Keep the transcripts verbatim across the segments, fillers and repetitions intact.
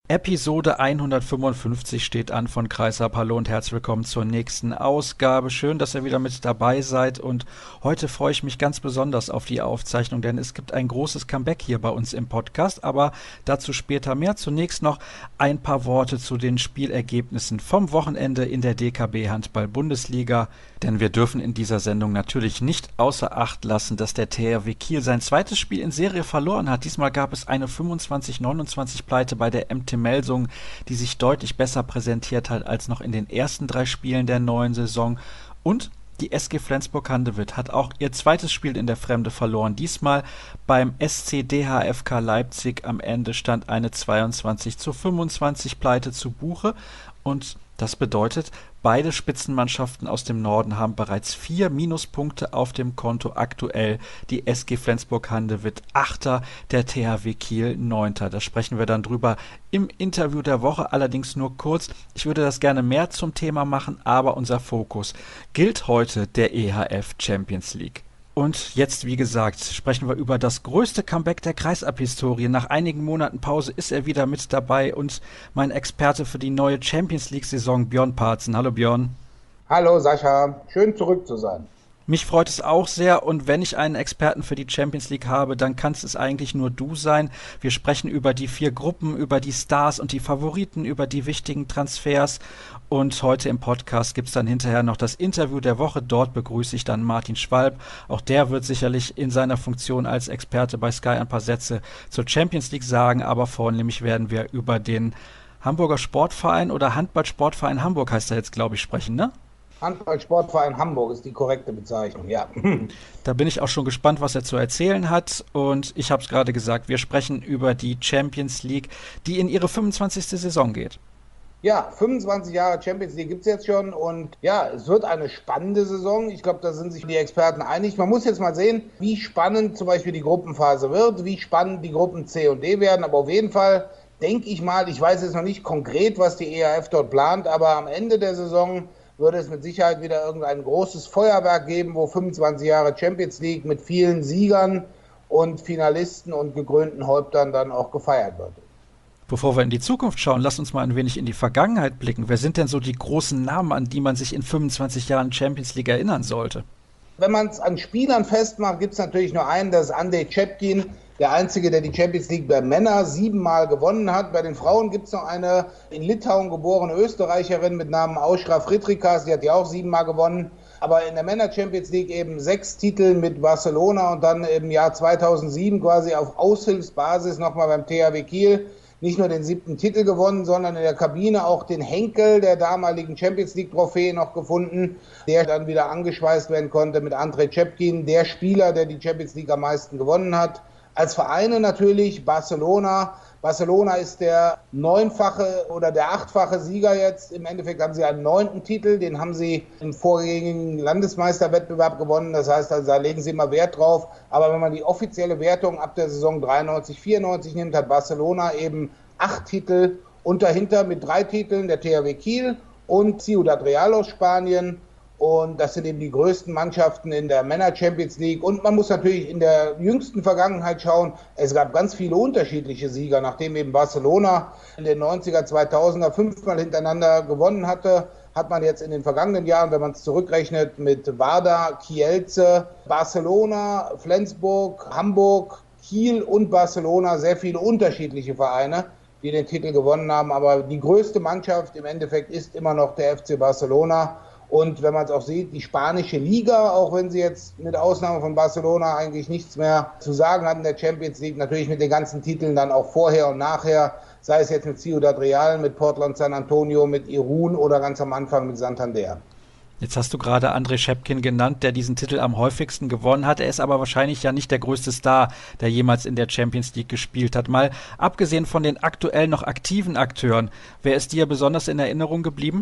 Episode hundertfünfundfünfzig steht an von Kreisab. Hallo und herzlich willkommen zur nächsten Ausgabe. Schön, dass ihr wieder mit dabei seid und heute freue ich mich ganz besonders auf die Aufzeichnung, denn es gibt ein großes Comeback hier bei uns im Podcast, aber dazu später mehr. Zunächst noch ein paar Worte zu den Spielergebnissen vom Wochenende in der D K B Handball-Bundesliga, denn wir dürfen in dieser Sendung natürlich nicht außer Acht lassen, dass der T H W Kiel sein zweites Spiel in Serie verloren hat. Diesmal gab es eine fünfundzwanzig neunundzwanzig Pleite bei der M T Melsungen, die sich deutlich besser präsentiert hat als noch in den ersten drei Spielen der neuen Saison. Und die S G Flensburg-Handewitt hat auch ihr zweites Spiel in der Fremde verloren. Diesmal beim S C D H F K Leipzig. Am Ende stand eine zweiundzwanzig zu fünfundzwanzig Pleite zu Buche. Und das bedeutet, beide Spitzenmannschaften aus dem Norden haben bereits vier Minuspunkte auf dem Konto. Aktuell die S G Flensburg-Handewitt Achter, der T H W Kiel Neunter. Da sprechen wir dann drüber im Interview der Woche, allerdings nur kurz. Ich würde das gerne mehr zum Thema machen, aber unser Fokus gilt heute der E H F Champions League. Und jetzt, wie gesagt, sprechen wir über das größte Comeback der Kreisab-Historie. Nach einigen Monaten Pause ist er wieder mit dabei und mein Experte für die neue Champions League-Saison, Björn Parzen. Hallo Björn. Hallo Sascha, schön zurück zu sein. Mich freut es auch sehr und wenn ich einen Experten für die Champions League habe, dann kann es eigentlich nur du sein. Wir sprechen über die vier Gruppen, über die Stars und die Favoriten, über die wichtigen Transfers und heute im Podcast gibt es dann hinterher noch das Interview der Woche. Dort begrüße ich dann Martin Schwalb. Auch der wird sicherlich in seiner Funktion als Experte bei Sky ein paar Sätze zur Champions League sagen, aber vornehmlich werden wir über den Hamburger Sportverein oder Handball-Sportverein Hamburg heißt er jetzt, glaube ich, sprechen, ne? Handball-Sportverein Hamburg ist die korrekte Bezeichnung, ja. Da bin ich auch schon gespannt, was er zu erzählen hat. Und ich habe es gerade gesagt, wir sprechen über die Champions League, die in ihre fünfundzwanzigste Saison geht. Ja, fünfundzwanzig Jahre Champions League gibt es jetzt schon und ja, es wird eine spannende Saison. Ich glaube, da sind sich die Experten einig. Man muss jetzt mal sehen, wie spannend zum Beispiel die Gruppenphase wird, wie spannend die Gruppen C und D werden. Aber auf jeden Fall denke ich mal, ich weiß jetzt noch nicht konkret, was die E H F dort plant, aber am Ende der Saison würde es mit Sicherheit wieder irgendein großes Feuerwerk geben, wo fünfundzwanzig Jahre Champions League mit vielen Siegern und Finalisten und gekrönten Häuptern dann auch gefeiert wird. Bevor wir in die Zukunft schauen, lass uns mal ein wenig in die Vergangenheit blicken. Wer sind denn so die großen Namen, an die man sich in fünfundzwanzig Jahren Champions League erinnern sollte? Wenn man es an Spielern festmacht, gibt es natürlich nur einen, das ist Andrej Schepkin, der Einzige, der die Champions League bei Männern siebenmal gewonnen hat. Bei den Frauen gibt es noch eine in Litauen geborene Österreicherin mit Namen Aušra Fritrikas, die hat ja auch siebenmal gewonnen. Aber in der Männer-Champions League eben sechs Titel mit Barcelona und dann im Jahr zweitausendsieben quasi auf Aushilfsbasis nochmal beim T H W Kiel nicht nur den siebten Titel gewonnen, sondern in der Kabine auch den Henkel der damaligen Champions League-Trophäe noch gefunden, der dann wieder angeschweißt werden konnte mit Andrej Schepkin, der Spieler, der die Champions League am meisten gewonnen hat. Als Vereine natürlich Barcelona. Barcelona ist der neunfache oder der achtfache Sieger jetzt. Im Endeffekt haben sie einen neunten Titel, den haben sie im vorgängigen Landesmeisterwettbewerb gewonnen. Das heißt, also, da legen sie immer Wert drauf. Aber wenn man die offizielle Wertung ab der Saison dreiundneunzig vierundneunzig nimmt, hat Barcelona eben acht Titel und dahinter mit drei Titeln der T H W Kiel und Ciudad Real aus Spanien. Und das sind eben die größten Mannschaften in der Männer-Champions League. Und man muss natürlich in der jüngsten Vergangenheit schauen, es gab ganz viele unterschiedliche Sieger, nachdem eben Barcelona in den neunziger, zweitausender fünfmal hintereinander gewonnen hatte, hat man jetzt in den vergangenen Jahren, wenn man es zurückrechnet, mit Vardar, Kielce, Barcelona, Flensburg, Hamburg, Kiel und Barcelona sehr viele unterschiedliche Vereine, die den Titel gewonnen haben. Aber die größte Mannschaft im Endeffekt ist immer noch der F C Barcelona. Und wenn man es auch sieht, die spanische Liga, auch wenn sie jetzt mit Ausnahme von Barcelona eigentlich nichts mehr zu sagen hat in der Champions League, natürlich mit den ganzen Titeln dann auch vorher und nachher, sei es jetzt mit Ciudad Real, mit Portland San Antonio, mit Irún oder ganz am Anfang mit Santander. Jetzt hast du gerade Andrej Schepkin genannt, der diesen Titel am häufigsten gewonnen hat. Er ist aber wahrscheinlich ja nicht der größte Star, der jemals in der Champions League gespielt hat. Mal abgesehen von den aktuell noch aktiven Akteuren, wer ist dir besonders in Erinnerung geblieben?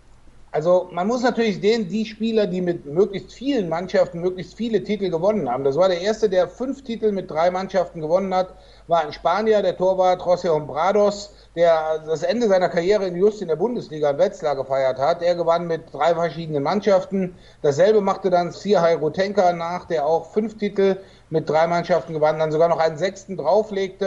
Also man muss natürlich sehen, die Spieler, die mit möglichst vielen Mannschaften möglichst viele Titel gewonnen haben. Das war der erste, der fünf Titel mit drei Mannschaften gewonnen hat, war ein Spanier, der Torwart José Hombrados, der das Ende seiner Karriere just in der Bundesliga in Wetzlar gefeiert hat. Er gewann mit drei verschiedenen Mannschaften. Dasselbe machte dann Sihai Rutenka nach, der auch fünf Titel mit drei Mannschaften gewann, dann sogar noch einen sechsten drauflegte.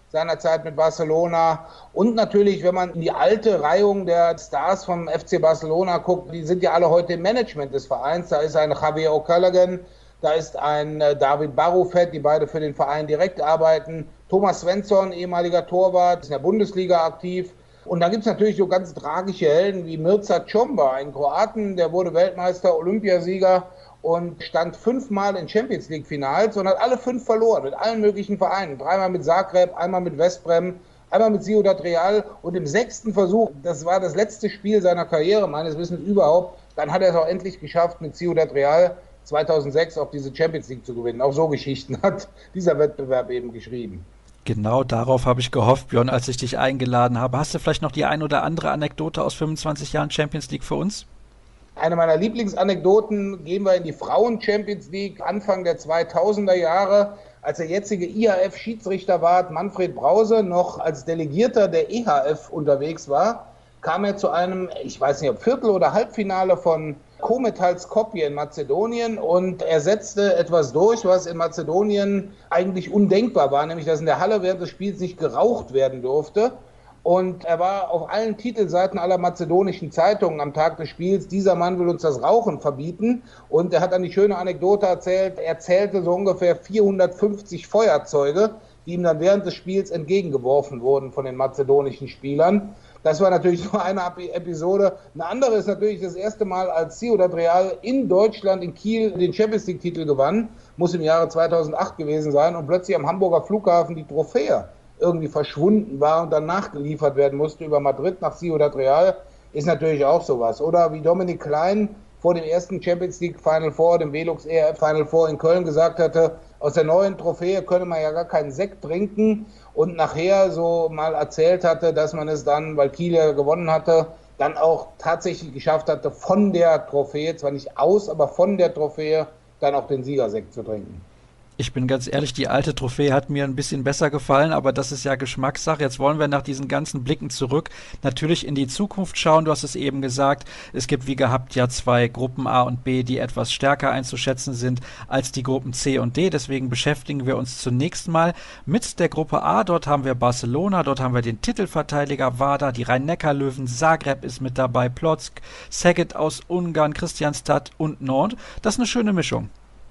seinerzeit mit Barcelona. Und natürlich, wenn man in die alte Reihung der Stars vom F C Barcelona guckt, die sind ja alle heute im Management des Vereins. Da ist ein Javier O'Callaghan, da ist ein David Barrufet, die beide für den Verein direkt arbeiten. Thomas Svensson, ehemaliger Torwart, ist in der Bundesliga aktiv. Und dann gibt es natürlich so ganz tragische Helden wie Mirza Chomba, ein Kroaten, der wurde Weltmeister, Olympiasieger und stand fünfmal in Champions League Finals und hat alle fünf verloren mit allen möglichen Vereinen. Dreimal mit Zagreb, einmal mit Westbrem, einmal mit Ciudad Real und im sechsten Versuch, das war das letzte Spiel seiner Karriere, meines Wissens überhaupt, dann hat er es auch endlich geschafft, mit Ciudad Real zweitausendsechs auch diese Champions League zu gewinnen. Auch so Geschichten hat dieser Wettbewerb eben geschrieben. Genau darauf habe ich gehofft, Björn, als ich dich eingeladen habe. Hast du vielleicht noch die ein oder andere Anekdote aus fünfundzwanzig Jahren Champions League für uns? Eine meiner Lieblingsanekdoten, gehen wir in die Frauen-Champions League, Anfang der zweitausender Jahre, als der jetzige I H F-Schiedsrichter war, Manfred Brause, noch als Delegierter der E H F unterwegs war, kam er zu einem, ich weiß nicht, ob Viertel- oder Halbfinale von Kometal Skopje in Mazedonien und er setzte etwas durch, was in Mazedonien eigentlich undenkbar war, nämlich dass in der Halle während des Spiels nicht geraucht werden durfte. Und er war auf allen Titelseiten aller mazedonischen Zeitungen am Tag des Spiels, dieser Mann will uns das Rauchen verbieten. Und er hat dann die schöne Anekdote erzählt, er zählte so ungefähr vierhundertfünfzig Feuerzeuge, die ihm dann während des Spiels entgegengeworfen wurden von den mazedonischen Spielern. Das war natürlich nur eine Episode. Eine andere ist natürlich das erste Mal, als Ciudad Real in Deutschland, in Kiel, den Champions League-Titel gewann, muss im Jahre zweitausendacht gewesen sein und plötzlich am Hamburger Flughafen die Trophäe irgendwie verschwunden war und dann nachgeliefert werden musste über Madrid nach Ciudad Real, ist natürlich auch sowas. Oder wie Dominik Klein vor dem ersten Champions League Final Four, dem Velux E R F Final Four in Köln gesagt hatte, aus der neuen Trophäe könne man ja gar keinen Sekt trinken und nachher so mal erzählt hatte, dass man es dann, weil Kiel ja gewonnen hatte, dann auch tatsächlich geschafft hatte, von der Trophäe, zwar nicht aus, aber von der Trophäe dann auch den Siegersekt zu trinken. Ich bin ganz ehrlich, die alte Trophäe hat mir ein bisschen besser gefallen, aber das ist ja Geschmackssache. Jetzt wollen wir nach diesen ganzen Blicken zurück natürlich in die Zukunft schauen. Du hast es eben gesagt, es gibt wie gehabt ja zwei Gruppen A und B, die etwas stärker einzuschätzen sind als die Gruppen C und D. Deswegen beschäftigen wir uns zunächst mal mit der Gruppe A. Dort haben wir Barcelona, dort haben wir den Titelverteidiger Vardar, die Rhein-Neckar-Löwen, Zagreb ist mit dabei, Plock, Szeged aus Ungarn, Kristianstad und Nantes. Das ist eine schöne Mischung.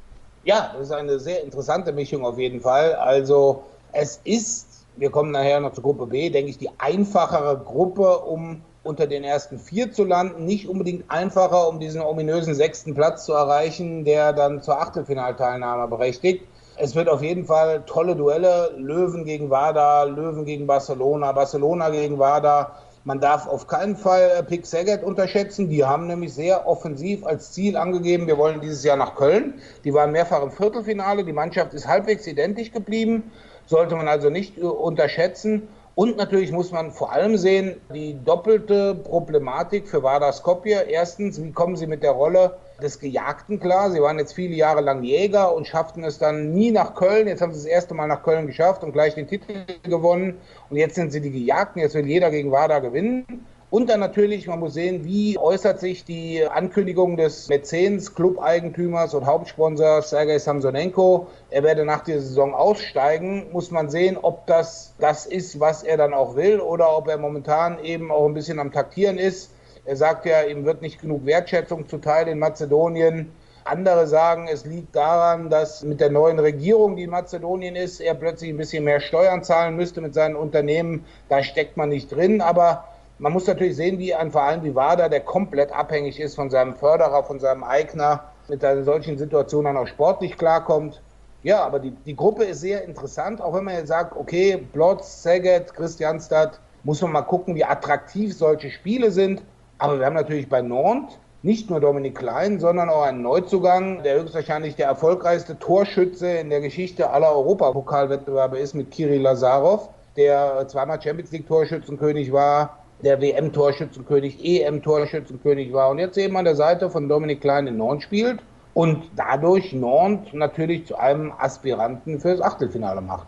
Ja, das ist eine sehr interessante Mischung auf jeden Fall. Also es ist, wir kommen nachher noch zur Gruppe B, denke ich, die einfachere Gruppe, um unter den ersten vier zu landen. Nicht unbedingt einfacher, um diesen ominösen sechsten Platz zu erreichen, der dann zur Achtelfinalteilnahme berechtigt. Es wird auf jeden Fall tolle Duelle, Löwen gegen Vardar, Löwen gegen Barcelona, Barcelona gegen Vardar. Man darf auf keinen Fall Pick Szeged unterschätzen. Die haben nämlich sehr offensiv als Ziel angegeben, wir wollen dieses Jahr nach Köln. Die waren mehrfach im Viertelfinale. Die Mannschaft ist halbwegs identisch geblieben. Sollte man also nicht unterschätzen. Und natürlich muss man vor allem sehen, die doppelte Problematik für Vardar Skopje. Erstens, wie kommen sie mit der Rolle des Gejagten klar? Sie waren jetzt viele Jahre lang Jäger und schafften es dann nie nach Köln. Jetzt haben sie das erste Mal nach Köln geschafft und gleich den Titel gewonnen. Und jetzt sind sie die Gejagten. Jetzt will jeder gegen Vardar gewinnen. Und dann natürlich, man muss sehen, wie äußert sich die Ankündigung des Mäzens, Club-Eigentümers und Hauptsponsors Sergei Samsonenko. Er werde nach der Saison aussteigen. Muss man sehen, ob das das ist, was er dann auch will oder ob er momentan eben auch ein bisschen am Taktieren ist. Er sagt ja, ihm wird nicht genug Wertschätzung zuteil in Mazedonien. Andere sagen, es liegt daran, dass mit der neuen Regierung, die in Mazedonien ist, er plötzlich ein bisschen mehr Steuern zahlen müsste mit seinen Unternehmen. Da steckt man nicht drin, aber man muss natürlich sehen, wie ein Verein wie Vardar, der komplett abhängig ist von seinem Förderer, von seinem Eigner, mit einer solchen Situation dann auch sportlich klarkommt. Ja, aber die, die Gruppe ist sehr interessant, auch wenn man jetzt sagt, okay, Plock, Szeged, Kristianstad, muss man mal gucken, wie attraktiv solche Spiele sind. Aber wir haben natürlich bei Nantes nicht nur Dominik Klein, sondern auch einen Neuzugang, der höchstwahrscheinlich der erfolgreichste Torschütze in der Geschichte aller Europapokalwettbewerbe ist, mit Kirill Lazarov, der zweimal Champions League Torschützenkönig war, der W M-Torschützenkönig, E M-Torschützenkönig war und jetzt eben an der Seite von Dominik Klein in Nantes spielt und dadurch Nantes natürlich zu einem Aspiranten fürs Achtelfinale macht.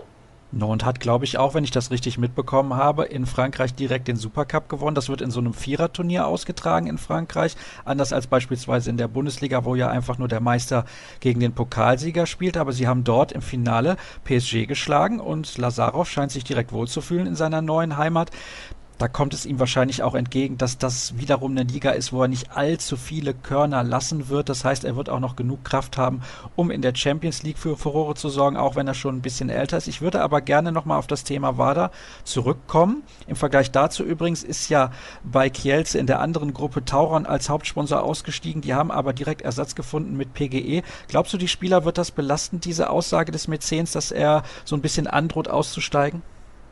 Nantes hat, glaube ich, auch, wenn ich das richtig mitbekommen habe, in Frankreich direkt den Supercup gewonnen. Das wird in so einem Viererturnier ausgetragen in Frankreich. Anders als beispielsweise in der Bundesliga, wo ja einfach nur der Meister gegen den Pokalsieger spielt. Aber sie haben dort im Finale P S G geschlagen und Lazarov scheint sich direkt wohlzufühlen in seiner neuen Heimat. Da kommt es ihm wahrscheinlich auch entgegen, dass das wiederum eine Liga ist, wo er nicht allzu viele Körner lassen wird. Das heißt, er wird auch noch genug Kraft haben, um in der Champions League für Furore zu sorgen, auch wenn er schon ein bisschen älter ist. Ich würde aber gerne nochmal auf das Thema WADA zurückkommen. Im Vergleich dazu übrigens ist ja bei Kielce in der anderen Gruppe Tauron als Hauptsponsor ausgestiegen. Die haben aber direkt Ersatz gefunden mit P G E. Glaubst du, die Spieler wird das belasten, diese Aussage des Mäzens, dass er so ein bisschen androht auszusteigen?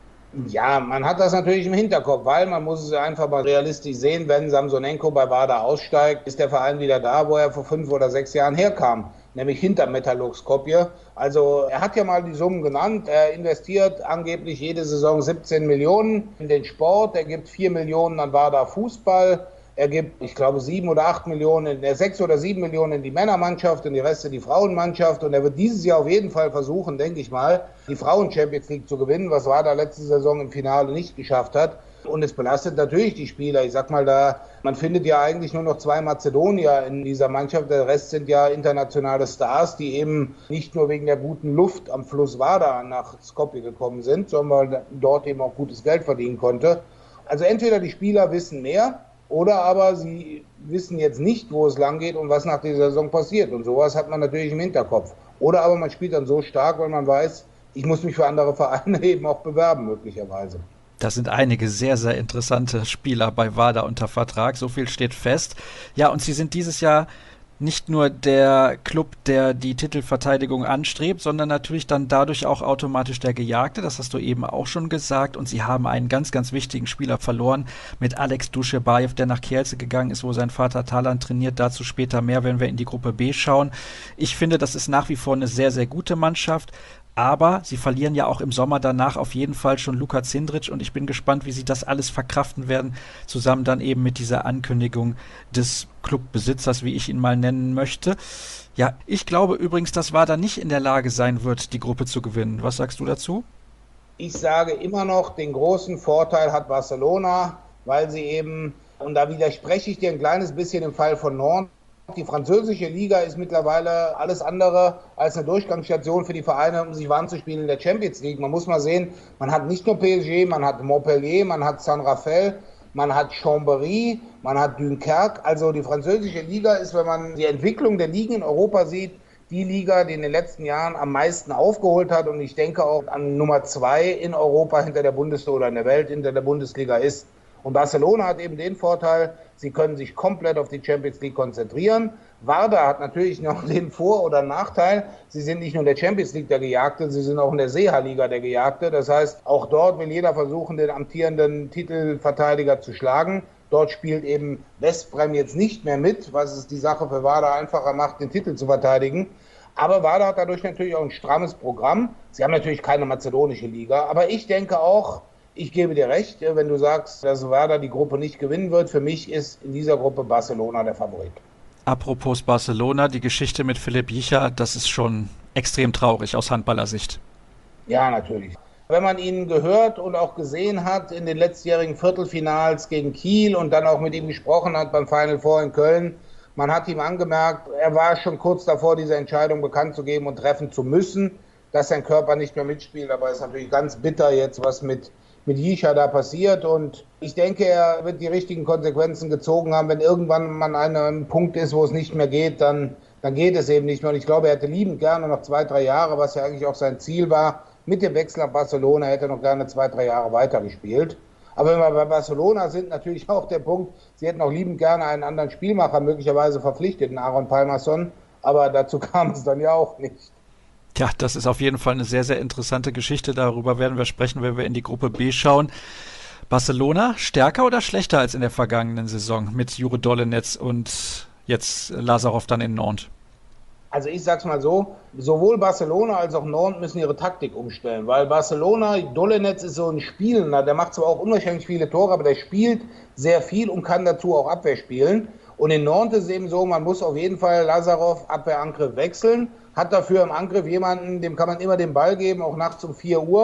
Ja, man hat das natürlich im Hinterkopf, weil man muss es einfach mal realistisch sehen, wenn Samsonenko bei WADA aussteigt, ist der Verein wieder da, wo er vor fünf oder sechs Jahren herkam, nämlich hinter Metalurg Skopje. Also er hat ja mal die Summen genannt, er investiert angeblich jede Saison siebzehn Millionen in den Sport, er gibt vier Millionen an WADA Fußball. Er gibt, ich glaube, sieben oder acht Millionen, äh, sechs oder sieben Millionen in die Männermannschaft und die Reste die Frauenmannschaft. Und er wird dieses Jahr auf jeden Fall versuchen, denke ich mal, die Frauen-Champions League zu gewinnen, was WADA letzte Saison im Finale nicht geschafft hat. Und es belastet natürlich die Spieler. Ich sag mal, da, man findet ja eigentlich nur noch zwei Mazedonier in dieser Mannschaft. Der Rest sind ja internationale Stars, die eben nicht nur wegen der guten Luft am Fluss WADA nach Skopje gekommen sind, sondern weil dort eben auch gutes Geld verdienen konnte. Also entweder die Spieler wissen mehr, oder aber sie wissen jetzt nicht, wo es lang geht und was nach dieser Saison passiert. Und sowas hat man natürlich im Hinterkopf. Oder aber man spielt dann so stark, weil man weiß, ich muss mich für andere Vereine eben auch bewerben, möglicherweise. Da sind einige sehr, sehr interessante Spieler bei WADA unter Vertrag. So viel steht fest. Ja, und sie sind dieses Jahr nicht nur der Club, der die Titelverteidigung anstrebt, sondern natürlich dann dadurch auch automatisch der Gejagte. Das hast du eben auch schon gesagt. Und sie haben einen ganz, ganz wichtigen Spieler verloren mit Alex Duschebaev, der nach Kielce gegangen ist, wo sein Vater Talan trainiert. Dazu später mehr, wenn wir in die Gruppe B schauen. Ich finde, das ist nach wie vor eine sehr, sehr gute Mannschaft. Aber sie verlieren ja auch im Sommer danach auf jeden Fall schon Luka Cindric und ich bin gespannt, wie sie das alles verkraften werden, zusammen dann eben mit dieser Ankündigung des Clubbesitzers, wie ich ihn mal nennen möchte. Ja, ich glaube übrigens, dass WADA nicht in der Lage sein wird, die Gruppe zu gewinnen. Was sagst du dazu? Ich sage immer noch, den großen Vorteil hat Barcelona, weil sie eben, und da widerspreche ich dir ein kleines bisschen im Fall von Nantes, die französische Liga ist mittlerweile alles andere als eine Durchgangsstation für die Vereine, um sich warm zu spielen in der Champions League. Man muss mal sehen, man hat nicht nur P S G, man hat Montpellier, man hat Saint-Raphael, man hat Chambéry, man hat Dunkerque. Also die französische Liga ist, wenn man die Entwicklung der Ligen in Europa sieht, die Liga, die in den letzten Jahren am meisten aufgeholt hat. Und ich denke auch an Nummer zwei in Europa hinter der Bundesliga oder in der Welt hinter der Bundesliga ist. Und Barcelona hat eben den Vorteil, sie können sich komplett auf die Champions League konzentrieren. WADA hat natürlich noch den Vor- oder Nachteil, sie sind nicht nur in der Champions League der Gejagte, sie sind auch in der Seha-Liga der Gejagte. Das heißt, auch dort will jeder versuchen, den amtierenden Titelverteidiger zu schlagen. Dort spielt eben Westbrem jetzt nicht mehr mit, was es die Sache für WADA einfacher macht, den Titel zu verteidigen. Aber WADA hat dadurch natürlich auch ein strammes Programm. Sie haben natürlich keine mazedonische Liga, aber ich denke auch, ich gebe dir recht, wenn du sagst, dass WADA die Gruppe nicht gewinnen wird. Für mich ist in dieser Gruppe Barcelona der Favorit. Apropos Barcelona, die Geschichte mit Philipp Jicha, das ist schon extrem traurig aus Handballersicht. Ja, natürlich. Wenn man ihn gehört und auch gesehen hat in den letztjährigen Viertelfinals gegen Kiel und dann auch mit ihm gesprochen hat beim Final Four in Köln, man hat ihm angemerkt, er war schon kurz davor, diese Entscheidung bekannt zu geben und treffen zu müssen, dass sein Körper nicht mehr mitspielt. Aber es ist natürlich ganz bitter jetzt, was mit mit Jicha da passiert und ich denke, er wird die richtigen Konsequenzen gezogen haben. Wenn irgendwann man an einem Punkt ist, wo es nicht mehr geht, dann, dann geht es eben nicht mehr. Und ich glaube, er hätte liebend gerne noch zwei, drei Jahre, was ja eigentlich auch sein Ziel war. Mit dem Wechsel nach Barcelona hätte er noch gerne zwei, drei Jahre weitergespielt. Aber wenn wir bei Barcelona sind, natürlich auch der Punkt, sie hätten auch liebend gerne einen anderen Spielmacher möglicherweise verpflichtet, den Aaron Palmerson. Aber dazu kam es dann ja auch nicht. Ja, das ist auf jeden Fall eine sehr, sehr interessante Geschichte. Darüber werden wir sprechen, wenn wir in die Gruppe B schauen. Barcelona stärker oder schlechter als in der vergangenen Saison mit Jure Dolenetz und jetzt Lazarov dann in Nantes? Also ich sag's mal so, sowohl Barcelona als auch Nantes müssen ihre Taktik umstellen, weil Barcelona, Dolenetz ist so ein Spielender, der macht zwar auch unwahrscheinlich viele Tore, aber der spielt sehr viel und kann dazu auch Abwehr spielen. Und in Nantes ist es eben so, man muss auf jeden Fall Lazarov Abwehr-Angriff wechseln, hat dafür im Angriff jemanden, dem kann man immer den Ball geben, auch nachts um vier Uhr.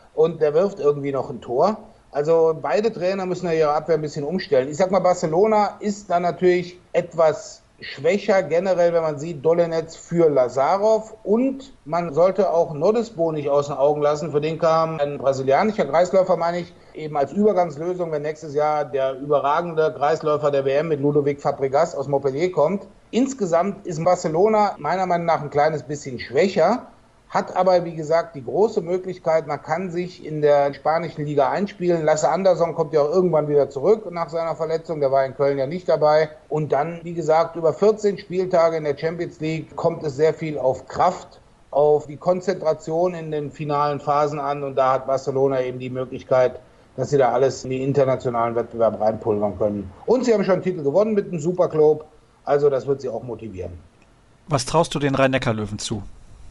und der wirft irgendwie noch ein Tor. Also beide Trainer müssen ja ihre Abwehr ein bisschen umstellen. Ich sag mal, Barcelona ist dann natürlich etwas schwächer generell, wenn man sieht, Dolenetz für Lazarov, und man sollte auch Nodesbo nicht aus den Augen lassen. Für den kam ein brasilianischer Kreisläufer, meine ich, eben als Übergangslösung, wenn nächstes Jahr der überragende Kreisläufer der W M mit Ludovic Fabregas aus Montpellier kommt. Insgesamt ist Barcelona meiner Meinung nach ein kleines bisschen schwächer, hat aber, wie gesagt, die große Möglichkeit, man kann sich in der spanischen Liga einspielen. Lasse Anderson kommt ja auch irgendwann wieder zurück nach seiner Verletzung, der war in Köln ja nicht dabei. Und dann, wie gesagt, über vierzehn Spieltage in der Champions League kommt es sehr viel auf Kraft, auf die Konzentration in den finalen Phasen an, und da hat Barcelona eben die Möglichkeit, dass sie da alles in den internationalen Wettbewerb reinpulvern können. Und sie haben schon einen Titel gewonnen mit dem Superclub, also das wird sie auch motivieren. Was traust du den Rhein-Neckar-Löwen zu?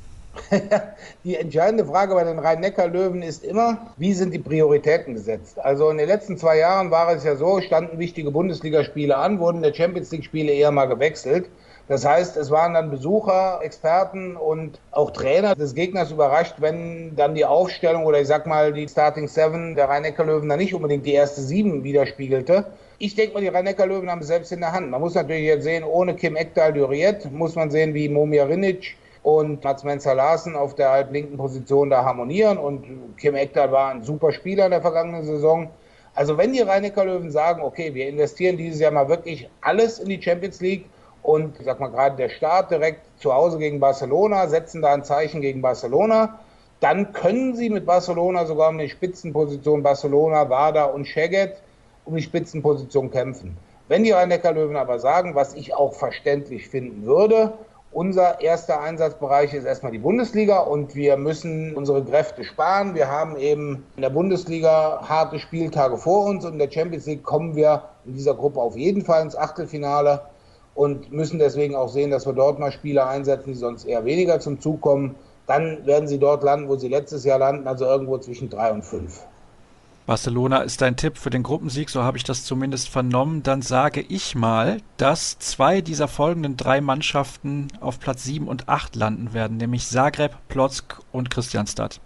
Die entscheidende Frage bei den Rhein-Neckar-Löwen ist immer, wie sind die Prioritäten gesetzt? Also in den letzten zwei Jahren war es ja so, standen wichtige Bundesligaspiele an, wurden der Champions-League-Spiele eher mal gewechselt. Das heißt, es waren dann Besucher, Experten und auch Trainer des Gegners überrascht, wenn dann die Aufstellung oder ich sag mal die Starting Seven der Rhein-Neckar-Löwen dann nicht unbedingt die erste Sieben widerspiegelte. Ich denke mal, die Rhein-Neckar-Löwen haben es selbst in der Hand. Man muss natürlich jetzt sehen, ohne Kim Ekdal-Duriet muss man sehen, wie Momir Rinic und Mats Menzer-Larsen auf der halblinken Position da harmonieren, und Kim Ekdal war ein super Spieler in der vergangenen Saison. Also wenn die Rhein-Neckar-Löwen sagen, okay, wir investieren dieses Jahr mal wirklich alles in die Champions League, und ich sag mal gerade der Start direkt zu Hause gegen Barcelona, setzen da ein Zeichen gegen Barcelona, dann können sie mit Barcelona sogar um die Spitzenposition Barcelona, Wada und Szeged um die Spitzenposition kämpfen. Wenn die Rhein-Neckar-Löwen aber sagen, was ich auch verständlich finden würde, unser erster Einsatzbereich ist erstmal die Bundesliga und wir müssen unsere Kräfte sparen. Wir haben eben in der Bundesliga harte Spieltage vor uns, und in der Champions League kommen wir in dieser Gruppe auf jeden Fall ins Achtelfinale und müssen deswegen auch sehen, dass wir dort mal Spieler einsetzen, die sonst eher weniger zum Zug kommen. Dann werden sie dort landen, wo sie letztes Jahr landen, also irgendwo zwischen drei und fünf. Barcelona ist dein Tipp für den Gruppensieg, so habe ich das zumindest vernommen. Dann sage ich mal, dass zwei dieser folgenden drei Mannschaften auf Platz sieben und acht landen werden, nämlich Zagreb, Plock und Kristianstad.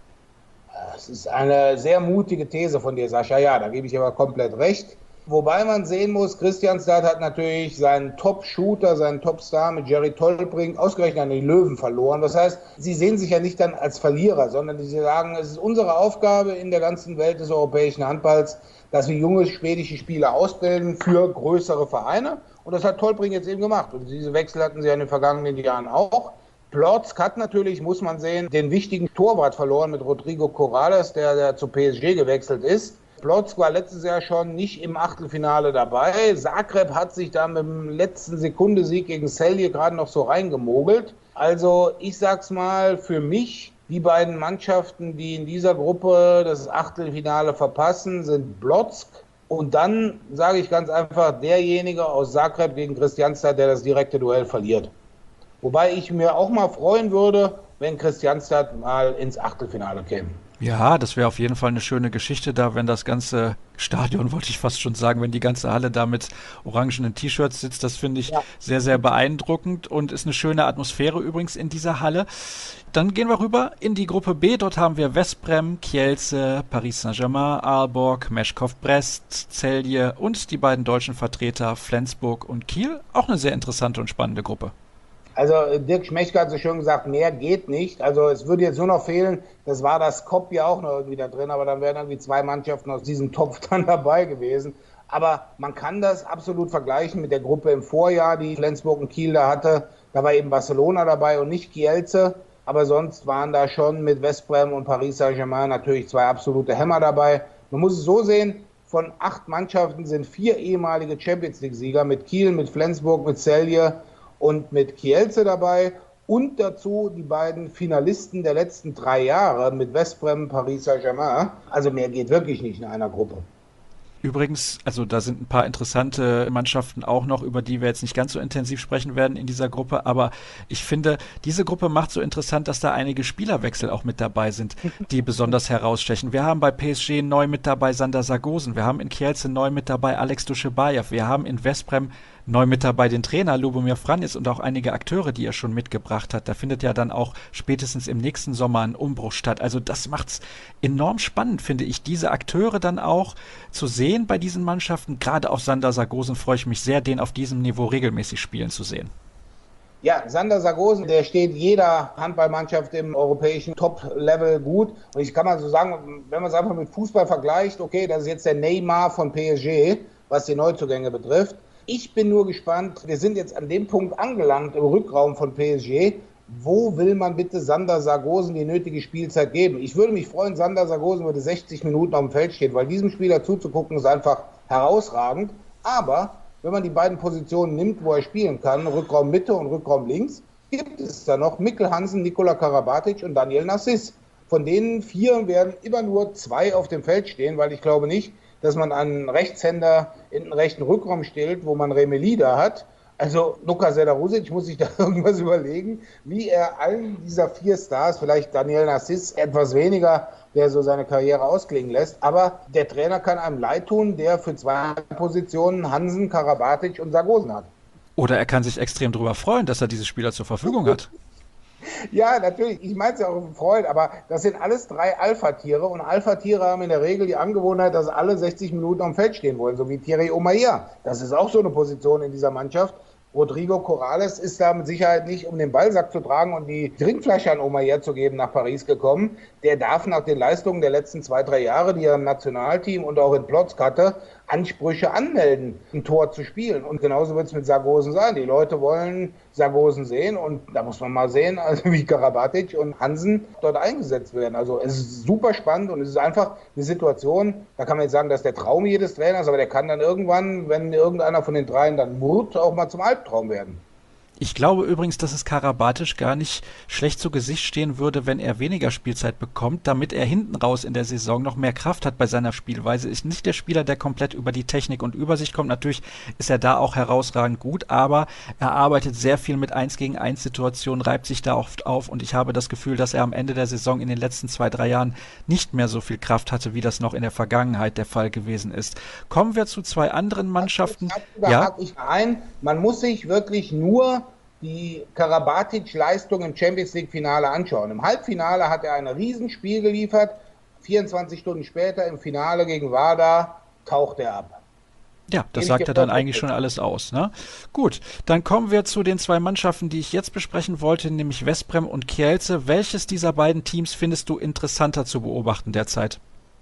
Das ist eine sehr mutige These von dir, Sascha. Ja, da gebe ich aber komplett recht. Wobei man sehen muss, Kristianstad hat natürlich seinen Top-Shooter, seinen Top-Star mit Jerry Tolbrink ausgerechnet an die Löwen verloren. Das heißt, sie sehen sich ja nicht dann als Verlierer, sondern sie sagen, es ist unsere Aufgabe in der ganzen Welt des europäischen Handballs, dass wir junge schwedische Spieler ausbilden für größere Vereine. Und das hat Tolbrink jetzt eben gemacht. Und diese Wechsel hatten sie ja in den vergangenen Jahren auch. Plock hat natürlich, muss man sehen, den wichtigen Torwart verloren mit Rodrigo Corrales, der, der zu P S G gewechselt ist. Plock war letztes Jahr schon nicht im Achtelfinale dabei. Zagreb hat sich da mit dem letzten Sekunde-Sieg gegen Celje gerade noch so reingemogelt. Also ich sag's mal, für mich, die beiden Mannschaften, die in dieser Gruppe das Achtelfinale verpassen, sind Plock. Und dann sage ich ganz einfach, derjenige aus Zagreb gegen Kristianstad, der das direkte Duell verliert. Wobei ich mir auch mal freuen würde, wenn Kristianstad mal ins Achtelfinale käme. Ja, das wäre auf jeden Fall eine schöne Geschichte da, wenn das ganze Stadion, wollte ich fast schon sagen, wenn die ganze Halle da mit orangenen T-Shirts sitzt. Das finde ich ja sehr, sehr beeindruckend und ist eine schöne Atmosphäre übrigens in dieser Halle. Dann gehen wir rüber in die Gruppe B. Dort haben wir Veszprem, Kielce, Paris Saint-Germain, Aalborg, Meshkov Brest, Celje und die beiden deutschen Vertreter Flensburg und Kiel. Auch eine sehr interessante und spannende Gruppe. Also Dirk Schmeschke hat so schön gesagt, mehr geht nicht. Also es würde jetzt nur noch fehlen, das war das Skopje auch noch irgendwie da drin, aber dann wären irgendwie zwei Mannschaften aus diesem Topf dann dabei gewesen. Aber man kann das absolut vergleichen mit der Gruppe im Vorjahr, die Flensburg und Kiel da hatte. Da war eben Barcelona dabei und nicht Kielce. Aber sonst waren da schon mit Veszprem und Paris Saint-Germain natürlich zwei absolute Hämmer dabei. Man muss es so sehen, von acht Mannschaften sind vier ehemalige Champions-League-Sieger mit Kiel, mit Flensburg, mit Celje und mit Kielce dabei und dazu die beiden Finalisten der letzten drei Jahre mit Veszprem, Paris Saint-Germain. Also mehr geht wirklich nicht in einer Gruppe. Übrigens, also da sind ein paar interessante Mannschaften auch noch, über die wir jetzt nicht ganz so intensiv sprechen werden in dieser Gruppe, aber ich finde, diese Gruppe macht so interessant, dass da einige Spielerwechsel auch mit dabei sind, die besonders herausstechen. Wir haben bei P S G neu mit dabei Sander Sargosen, wir haben in Kielce neu mit dabei Alex Duschebaev, wir haben in Veszprem Neu mit dabei den Trainer Lubomir Vranjes und auch einige Akteure, die er schon mitgebracht hat. Da findet ja dann auch spätestens im nächsten Sommer ein Umbruch statt. Also das macht's enorm spannend, finde ich, diese Akteure dann auch zu sehen bei diesen Mannschaften. Gerade auf Sander Sargosen freue ich mich sehr, den auf diesem Niveau regelmäßig spielen zu sehen. Ja, Sander Sargosen, der steht jeder Handballmannschaft im europäischen Top-Level gut. Und ich kann mal so sagen, wenn man es einfach mit Fußball vergleicht, okay, das ist jetzt der Neymar von P S G, was die Neuzugänge betrifft. Ich bin nur gespannt, wir sind jetzt an dem Punkt angelangt im Rückraum von P S G. Wo will man bitte Sander Sargosen die nötige Spielzeit geben? Ich würde mich freuen, Sander Sargosen würde sechzig Minuten auf dem Feld stehen, weil diesem Spieler zuzugucken ist einfach herausragend. Aber wenn man die beiden Positionen nimmt, wo er spielen kann, Rückraum Mitte und Rückraum links, gibt es da noch Mikkel Hansen, Nikola Karabatic und Daniel Narciss. Von denen vier werden immer nur zwei auf dem Feld stehen, weil ich glaube nicht, dass man einen Rechtshänder in den rechten Rückraum stellt, wo man Remeli da hat. Also Luka Sedarusic muss sich da irgendwas überlegen, wie er allen dieser vier Stars, vielleicht Daniel Narciss etwas weniger, der so seine Karriere ausklingen lässt, aber der Trainer kann einem leid tun, der für zwei Positionen Hansen, Karabatic und Sargosen hat. Oder er kann sich extrem darüber freuen, dass er diese Spieler zur Verfügung hat. Ja, natürlich. Ich meine es ja auch mit Freude, aber das sind alles drei Alpha-Tiere und Alpha-Tiere haben in der Regel die Angewohnheit, dass alle sechzig Minuten am Feld stehen wollen, so wie Thierry Omeyer. Das ist auch so eine Position in dieser Mannschaft. Rodrigo Corrales ist da mit Sicherheit nicht, um den Ballsack zu tragen und die Trinkflasche an Omeyer zu geben, nach Paris gekommen. Der darf nach den Leistungen der letzten zwei, drei Jahre, die er im Nationalteam und auch in Plotzk hatte, Ansprüche anmelden, ein Tor zu spielen. Und genauso wird es mit Sargosen sein. Die Leute wollen Sargosen sehen und da muss man mal sehen, also wie Karabatic und Hansen dort eingesetzt werden. Also es ist super spannend und es ist einfach eine Situation, da kann man jetzt sagen, das ist der Traum jedes Trainers, aber der kann dann irgendwann, wenn irgendeiner von den dreien dann murrt, auch mal zum Albtraum werden. Ich glaube übrigens, dass es Karabatic gar nicht schlecht zu Gesicht stehen würde, wenn er weniger Spielzeit bekommt, damit er hinten raus in der Saison noch mehr Kraft hat bei seiner Spielweise. Ist nicht der Spieler, der komplett über die Technik und Übersicht kommt. Natürlich ist er da auch herausragend gut, aber er arbeitet sehr viel mit eins gegen eins Situationen, reibt sich da oft auf und ich habe das Gefühl, dass er am Ende der Saison in den letzten zwei, drei Jahren nicht mehr so viel Kraft hatte, wie das noch in der Vergangenheit der Fall gewesen ist. Kommen wir zu zwei anderen Mannschaften. Da ja? hake ich ein, man muss sich wirklich nur die Karabatic-Leistung im Champions-League-Finale anschauen. Im Halbfinale hat er ein Riesenspiel geliefert, vierundzwanzig Stunden später im Finale gegen Vardar taucht er ab. Ja, das sagt ja dann eigentlich schon alles aus, ne? Gut, dann kommen wir zu den zwei Mannschaften, die ich jetzt besprechen wollte, nämlich Veszprém und Kielce. Welches dieser beiden Teams findest du interessanter zu beobachten derzeit?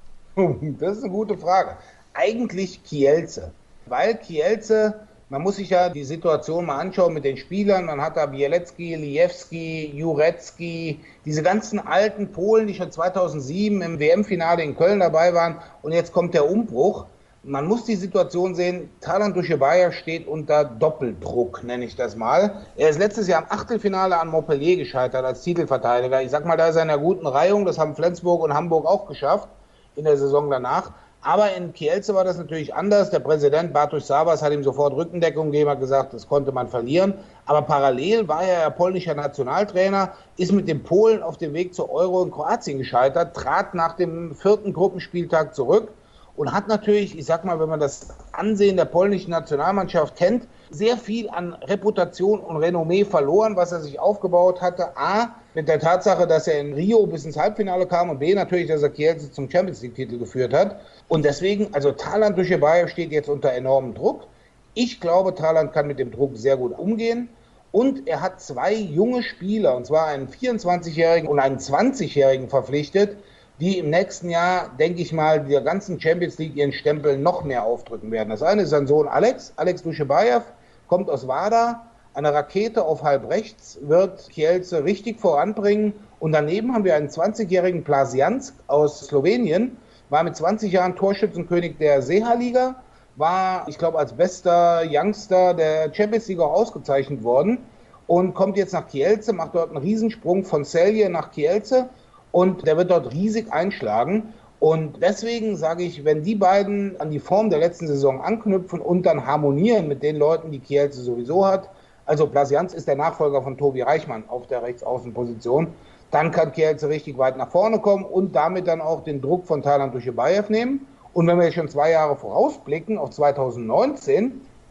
Das ist eine gute Frage. Eigentlich Kielce, weil Kielce, man muss sich ja die Situation mal anschauen mit den Spielern. Man hat da Bielecki, Lijewski, Jurecki, diese ganzen alten Polen, die schon zweitausendsieben im W M-Finale in Köln dabei waren. Und jetzt kommt der Umbruch. Man muss die Situation sehen, Talant Dusebaev steht unter Doppeldruck, nenne ich das mal. Er ist letztes Jahr im Achtelfinale an Montpellier gescheitert als Titelverteidiger. Ich sag mal, da ist er in einer guten Reihung. Das haben Flensburg und Hamburg auch geschafft in der Saison danach. Aber in Kielce war das natürlich anders. Der Präsident Bartosz Sabas hat ihm sofort Rückendeckung gegeben, hat gesagt, das konnte man verlieren. Aber parallel war er ja polnischer Nationaltrainer, ist mit den Polen auf dem Weg zur Euro in Kroatien gescheitert, trat nach dem vierten Gruppenspieltag zurück und hat natürlich, ich sag mal, wenn man das Ansehen der polnischen Nationalmannschaft kennt, sehr viel an Reputation und Renommee verloren, was er sich aufgebaut hatte. A, mit der Tatsache, dass er in Rio bis ins Halbfinale kam und B, natürlich, dass er Kielce zum Champions-League-Titel geführt hat. Und deswegen, also Talant Dusebaev steht jetzt unter enormem Druck. Ich glaube, Talant kann mit dem Druck sehr gut umgehen. Und er hat zwei junge Spieler, und zwar einen vierundzwanzigjährigen und einen zwanzigjährigen verpflichtet, die im nächsten Jahr, denke ich mal, der ganzen Champions League ihren Stempel noch mehr aufdrücken werden. Das eine ist sein Sohn Alex, Alex Dusebaev, kommt aus Vardar, eine Rakete auf halb rechts, wird Kielce richtig voranbringen. Und daneben haben wir einen zwanzigjährigen Plasiansk aus Slowenien, war mit zwanzig Jahren Torschützenkönig der Seha-Liga, war, ich glaube, als bester Youngster der Champions League auch ausgezeichnet worden und kommt jetzt nach Kielce, macht dort einen Riesensprung von Celje nach Kielce und der wird dort riesig einschlagen. Und deswegen sage ich, wenn die beiden an die Form der letzten Saison anknüpfen und dann harmonieren mit den Leuten, die Kielce sowieso hat, also Plasiansk ist der Nachfolger von Tobi Reichmann auf der Rechtsaußenposition, dann kann Kielce richtig weit nach vorne kommen und damit dann auch den Druck von Talant Dusebaev nehmen. Und wenn wir jetzt schon zwei Jahre vorausblicken auf zweitausendneunzehn,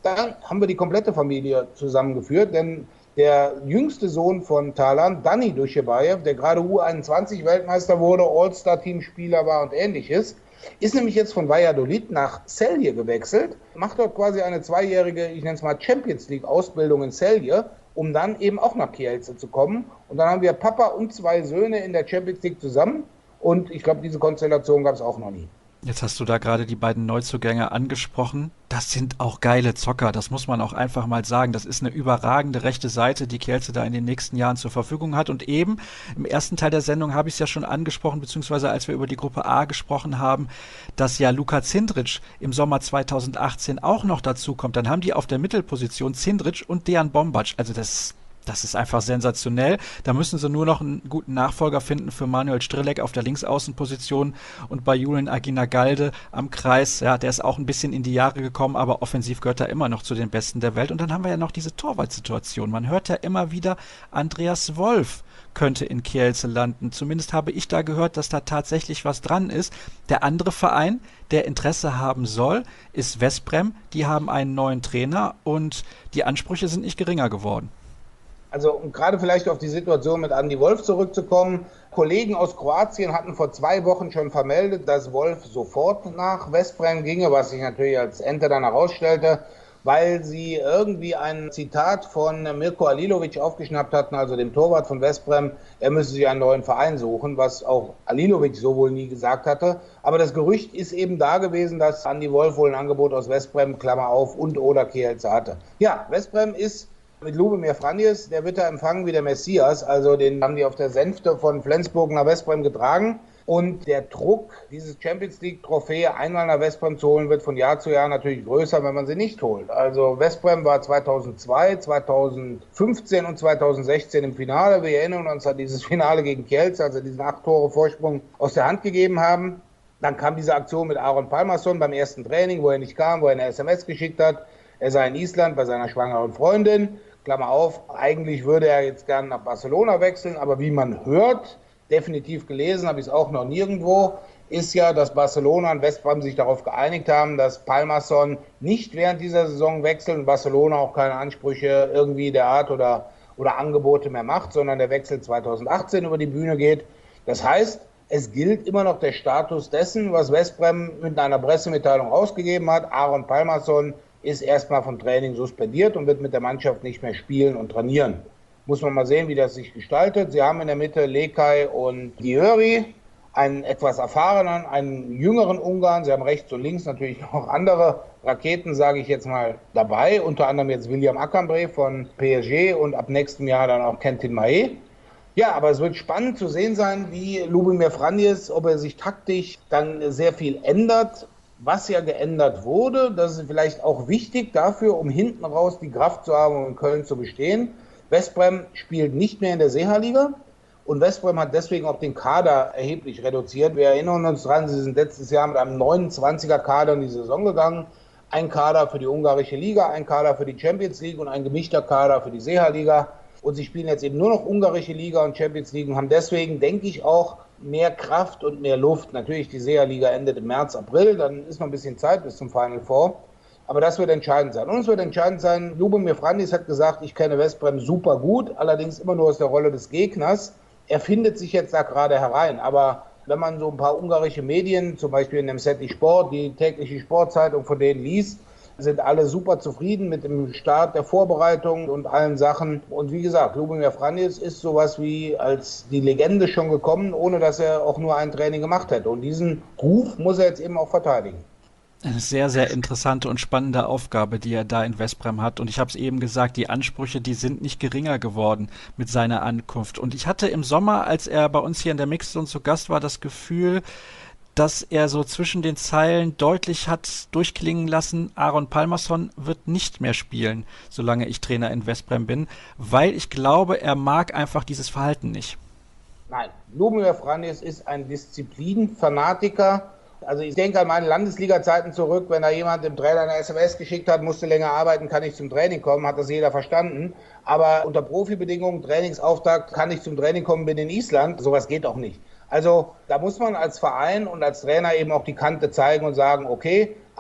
Dann haben wir die komplette Familie zusammengeführt, denn der jüngste Sohn von Talan, Dani Duschebaev, der gerade U einundzwanzig Weltmeister wurde, All-Star-Teamspieler war und ähnliches, ist nämlich jetzt von Valladolid nach Celje gewechselt, macht dort quasi eine zweijährige, ich nenne es mal Champions League-Ausbildung in Celje, um dann eben auch nach Kielce zu kommen. Und dann haben wir Papa und zwei Söhne in der Champions League zusammen. Und ich glaube, diese Konstellation gab es auch noch nie. Jetzt hast du da gerade die beiden Neuzugänge angesprochen. Das sind auch geile Zocker, das muss man auch einfach mal sagen. Das ist eine überragende rechte Seite, die Kielce da in den nächsten Jahren zur Verfügung hat. Und eben im ersten Teil der Sendung habe ich es ja schon angesprochen, beziehungsweise als wir über die Gruppe A gesprochen haben, dass ja Luka Cindric im Sommer zweitausendachtzehn auch noch dazu kommt. Dann haben die auf der Mittelposition Cindric und Dejan Bombac. Also das Das ist einfach sensationell. Da müssen sie nur noch einen guten Nachfolger finden für Manuel Strelec auf der Linksaußenposition und bei Julian Aginagalde am Kreis. Ja, der ist auch ein bisschen in die Jahre gekommen, aber offensiv gehört er immer noch zu den Besten der Welt. Und dann haben wir ja noch diese Torwartsituation. Man hört ja immer wieder, Andreas Wolf könnte in Kielce landen. Zumindest habe ich da gehört, dass da tatsächlich was dran ist. Der andere Verein, der Interesse haben soll, ist Veszprem. Die haben einen neuen Trainer und die Ansprüche sind nicht geringer geworden. Also um gerade vielleicht auf die Situation mit Andi Wolf zurückzukommen, Kollegen aus Kroatien hatten vor zwei Wochen schon vermeldet, dass Wolf sofort nach Veszprem ginge, was sich natürlich als Ente dann herausstellte, weil sie irgendwie ein Zitat von Mirko Alilovic aufgeschnappt hatten, also dem Torwart von Veszprem, er müsse sich einen neuen Verein suchen, was auch Alilovic so wohl nie gesagt hatte. Aber das Gerücht ist eben da gewesen, dass Andi Wolf wohl ein Angebot aus Veszprem, Klammer auf, und oder Kielce hatte. Ja, Veszprem ist mit Lubomir Franjes, der wird da empfangen wie der Messias, also den haben die auf der Sänfte von Flensburg nach Veszprem getragen. Und der Druck, dieses Champions League-Trophäe einmal nach Veszprem zu holen, wird von Jahr zu Jahr natürlich größer, wenn man sie nicht holt. Also Veszprem war zweitausendzwei, zweitausendfünfzehn und zweitausendsechzehn im Finale. Wir erinnern uns an dieses Finale gegen Kielce, als sie diesen acht Tore Vorsprung aus der Hand gegeben haben. Dann kam diese Aktion mit Aron Pálmarsson beim ersten Training, wo er nicht kam, wo er eine S M S geschickt hat. Er sei in Island bei seiner schwangeren Freundin. Klammer auf, eigentlich würde er jetzt gerne nach Barcelona wechseln, aber wie man hört, definitiv gelesen, habe ich es auch noch nirgendwo, ist ja, dass Barcelona und Veszprem sich darauf geeinigt haben, dass Pálmarsson nicht während dieser Saison wechselt und Barcelona auch keine Ansprüche irgendwie der Art oder, oder Angebote mehr macht, sondern der Wechsel zweitausendachtzehn über die Bühne geht. Das heißt, es gilt immer noch der Status dessen, was Veszprem mit einer Pressemitteilung rausgegeben hat. Aron Pálmarsson ist erstmal vom Training suspendiert und wird mit der Mannschaft nicht mehr spielen und trainieren. Muss man mal sehen, wie das sich gestaltet. Sie haben in der Mitte Lekaj und Győri, einen etwas erfahrenen, einen jüngeren Ungarn. Sie haben rechts und links natürlich noch andere Raketen, sage ich jetzt mal, dabei. Unter anderem jetzt William Akambre von P S G und ab nächstem Jahr dann auch Kentin Mahé. Ja, aber es wird spannend zu sehen sein, wie Lubomir Franjes, ob er sich taktisch dann sehr viel ändert. Was ja geändert wurde, das ist vielleicht auch wichtig dafür, um hinten raus die Kraft zu haben, um in Köln zu bestehen. Veszprem spielt nicht mehr in der Seeha-Liga und Veszprem hat deswegen auch den Kader erheblich reduziert. Wir erinnern uns dran, sie sind letztes Jahr mit einem neunundzwanziger Kader in die Saison gegangen. Ein Kader für die ungarische Liga, ein Kader für die Champions League und ein gemischter Kader für die Seeha-Liga. Und sie spielen jetzt eben nur noch ungarische Liga und Champions League und haben deswegen, denke ich, auch mehr Kraft und mehr Luft. Natürlich, die Seeha-Liga endet im März, April, dann ist noch ein bisschen Zeit bis zum Final Four. Aber das wird entscheidend sein. Und es wird entscheidend sein, Lubomir Franjes hat gesagt, ich kenne Veszprem super gut, allerdings immer nur aus der Rolle des Gegners. Er findet sich jetzt da gerade herein. Aber wenn man so ein paar ungarische Medien, zum Beispiel in dem Nemzeti Sport, die tägliche Sportzeitung von denen liest, sind alle super zufrieden mit dem Start der Vorbereitung und allen Sachen. Und wie gesagt, Lubomir Franjes ist sowas wie als die Legende schon gekommen, ohne dass er auch nur ein Training gemacht hätte. Und diesen Ruf muss er jetzt eben auch verteidigen. Eine sehr, sehr interessante und spannende Aufgabe, die er da in Veszprem hat. Und ich habe es eben gesagt, die Ansprüche, die sind nicht geringer geworden mit seiner Ankunft. Und ich hatte im Sommer, als er bei uns hier in der Mixzone zu Gast war, das Gefühl, dass er so zwischen den Zeilen deutlich hat durchklingen lassen, Aron Pálmarsson wird nicht mehr spielen, solange ich Trainer in Veszprem bin, weil ich glaube, er mag einfach dieses Verhalten nicht. Nein, Lubomir Franjes ist ein Disziplinfanatiker. Also ich denke an meine Landesliga-Zeiten zurück, wenn da jemand dem Trainer eine S M S geschickt hat, musste länger arbeiten, kann ich zum Training kommen, hat das jeder verstanden. Aber unter Profibedingungen, Trainingsauftakt, kann ich zum Training kommen, bin in Island, sowas geht auch nicht. Also da muss man als Verein und als Trainer eben auch die Kante zeigen und sagen, okay,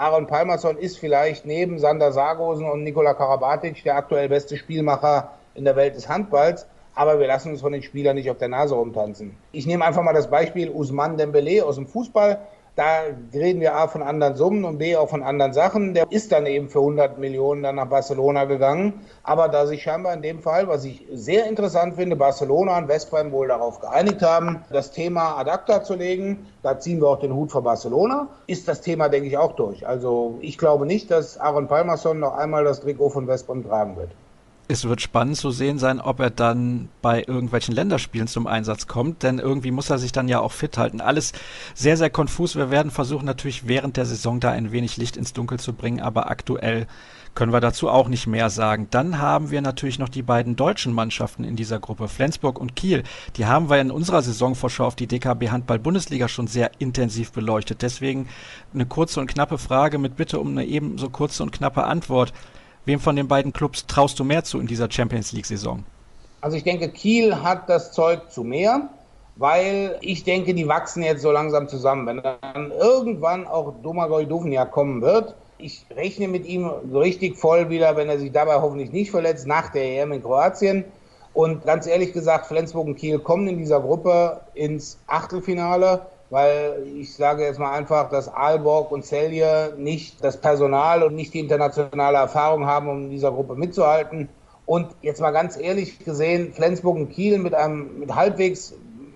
Aaron Pálmarsson ist vielleicht neben Sander Sargosen und Nikola Karabatic der aktuell beste Spielmacher in der Welt des Handballs. Aber wir lassen uns von den Spielern nicht auf der Nase rumtanzen. Ich nehme einfach mal das Beispiel Ousmane Dembélé aus dem Fußball. Da reden wir A von anderen Summen und B auch von anderen Sachen. Der ist dann eben für hundert Millionen dann nach Barcelona gegangen. Aber da sich scheinbar in dem Fall, was ich sehr interessant finde, Barcelona und West Ham wohl darauf geeinigt haben, das Thema ad acta zu legen, da ziehen wir auch den Hut vor Barcelona, ist das Thema, denke ich, auch durch. Also ich glaube nicht, dass Aaron Pálmarsson noch einmal das Trikot von West Ham tragen wird. Es wird spannend zu sehen sein, ob er dann bei irgendwelchen Länderspielen zum Einsatz kommt, denn irgendwie muss er sich dann ja auch fit halten. Alles sehr, sehr konfus. Wir werden versuchen natürlich während der Saison da ein wenig Licht ins Dunkel zu bringen, aber aktuell können wir dazu auch nicht mehr sagen. Dann haben wir natürlich noch die beiden deutschen Mannschaften in dieser Gruppe, Flensburg und Kiel. Die haben wir in unserer Saisonvorschau auf die D K B Handball-Bundesliga schon sehr intensiv beleuchtet. Deswegen eine kurze und knappe Frage mit Bitte um eine ebenso kurze und knappe Antwort. Wem von den beiden Clubs traust du mehr zu in dieser Champions-League-Saison? Also ich denke, Kiel hat das Zeug zu mehr, weil ich denke, die wachsen jetzt so langsam zusammen. Wenn dann irgendwann auch Domagoj Duvnjak kommen wird, ich rechne mit ihm so richtig voll wieder, wenn er sich dabei hoffentlich nicht verletzt, nach der E M in Kroatien. Und ganz ehrlich gesagt, Flensburg und Kiel kommen in dieser Gruppe ins Achtelfinale, weil ich sage jetzt mal einfach, dass Aalborg und Celje nicht das Personal und nicht die internationale Erfahrung haben, um in dieser Gruppe mitzuhalten. Und jetzt mal ganz ehrlich gesehen, Flensburg und Kiel mit einem mit halbwegs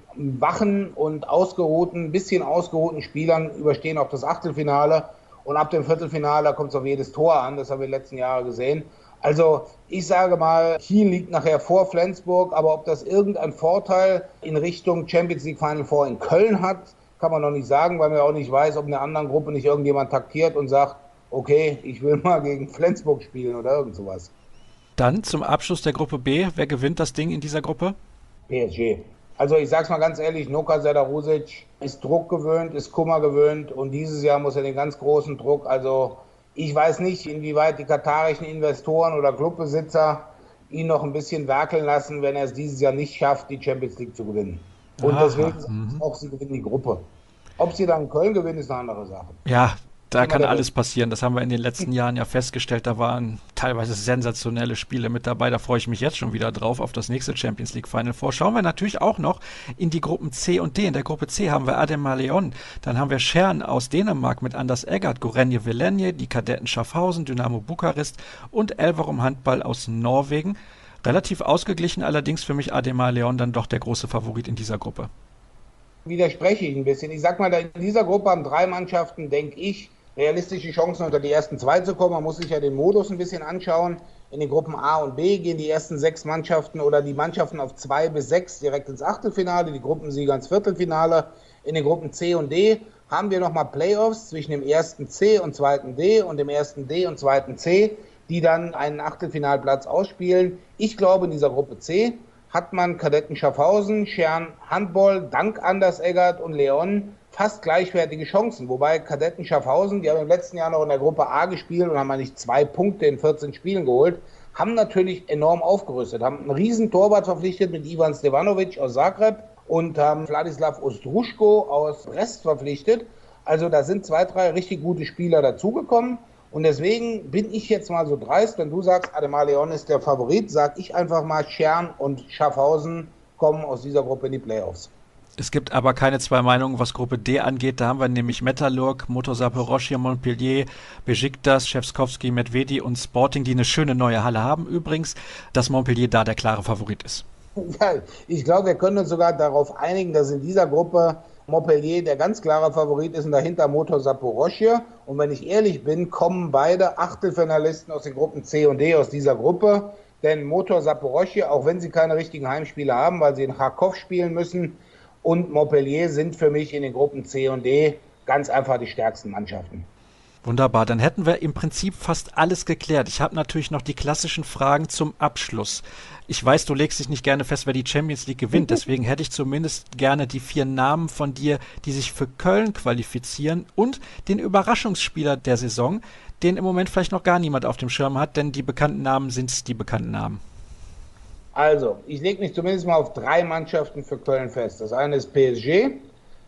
wachen und ausgeruhten, bisschen ausgeruhten Spielern überstehen auch das Achtelfinale. Und ab dem Viertelfinale kommt es auf jedes Tor an, das haben wir in den letzten Jahren gesehen. Also ich sage mal, Kiel liegt nachher vor Flensburg, aber ob das irgendeinen Vorteil in Richtung Champions League Final Four in Köln hat, kann man noch nicht sagen, weil man auch nicht weiß, ob in der anderen Gruppe nicht irgendjemand taktiert und sagt, okay, ich will mal gegen Flensburg spielen oder irgend sowas. Dann zum Abschluss der Gruppe B. Wer gewinnt das Ding in dieser Gruppe? P S G. Also ich sag's mal ganz ehrlich, Noka Selarusic ist Druck gewöhnt, ist Kummer gewöhnt und dieses Jahr muss er den ganz großen Druck, also ich weiß nicht, inwieweit die katarischen Investoren oder Clubbesitzer ihn noch ein bisschen werkeln lassen, wenn er es dieses Jahr nicht schafft, die Champions League zu gewinnen. Und Aha, deswegen mhm. auch sie gewinnen die Gruppe. Ob sie dann Köln gewinnen, ist eine andere Sache. Ja, da kann alles passieren. Das haben wir in den letzten Jahren ja festgestellt. Da waren teilweise sensationelle Spiele mit dabei. Da freue ich mich jetzt schon wieder drauf auf das nächste Champions League Final Four. Schauen wir natürlich auch noch in die Gruppen C und D. In der Gruppe C haben wir Ademar Leon. Dann haben wir Schern aus Dänemark mit Anders Eggert, Gorenje Velenje, die Kadetten Schaffhausen, Dynamo Bukarest und Elverum Handball aus Norwegen. Relativ ausgeglichen, allerdings für mich Ademar Leon dann doch der große Favorit in dieser Gruppe. Widerspreche ich ein bisschen. Ich sag mal, in dieser Gruppe haben drei Mannschaften, denke ich, realistische Chancen, unter die ersten zwei zu kommen. Man muss sich ja den Modus ein bisschen anschauen. In den Gruppen A und B gehen die ersten sechs Mannschaften oder die Mannschaften auf zwei bis sechs direkt ins Achtelfinale, die Gruppensieger ins Viertelfinale. In den Gruppen C und D haben wir nochmal Playoffs zwischen dem ersten C und zweiten D und dem ersten D und zweiten C, die dann einen Achtelfinalplatz ausspielen. Ich glaube, in dieser Gruppe C hat man Kadetten Schaffhausen, Schern Handball, dank Anders Eggert und Leon fast gleichwertige Chancen. Wobei Kadetten Schaffhausen, die haben im letzten Jahr noch in der Gruppe A gespielt und haben eigentlich zwei Punkte in vierzehn Spielen geholt, haben natürlich enorm aufgerüstet, haben einen riesen Torwart verpflichtet mit Ivan Stevanovic aus Zagreb und haben Vladislav Ostruschko aus Brest verpflichtet. Also da sind zwei, drei richtig gute Spieler dazugekommen. Und deswegen bin ich jetzt mal so dreist, wenn du sagst, Ademar Leon ist der Favorit, sag ich einfach mal, Schern und Schaffhausen kommen aus dieser Gruppe in die Playoffs. Es gibt aber keine zwei Meinungen, was Gruppe D angeht. Da haben wir nämlich Metallurg, Motor Zaporozhye, Montpellier, Besiktas, Schewskowski, Medvedi und Sporting, die eine schöne neue Halle haben. Übrigens, dass Montpellier da der klare Favorit ist. Ja, ich glaube, wir können uns sogar darauf einigen, dass in dieser Gruppe Montpellier der ganz klare Favorit ist und dahinter Motor Zaporozhye. Und wenn ich ehrlich bin, kommen beide Achtelfinalisten aus den Gruppen C und D aus dieser Gruppe. Denn Motor Zaporozhye, auch wenn sie keine richtigen Heimspiele haben, weil sie in Kharkov spielen müssen, und Montpellier sind für mich in den Gruppen C und D ganz einfach die stärksten Mannschaften. Wunderbar, dann hätten wir im Prinzip fast alles geklärt. Ich habe natürlich noch die klassischen Fragen zum Abschluss. Ich weiß, du legst dich nicht gerne fest, wer die Champions League gewinnt. Deswegen hätte ich zumindest gerne die vier Namen von dir, die sich für Köln qualifizieren und den Überraschungsspieler der Saison, den im Moment vielleicht noch gar niemand auf dem Schirm hat, denn die bekannten Namen sind die bekannten Namen. Also, ich lege mich zumindest mal auf drei Mannschaften für Köln fest. Das eine ist P S G,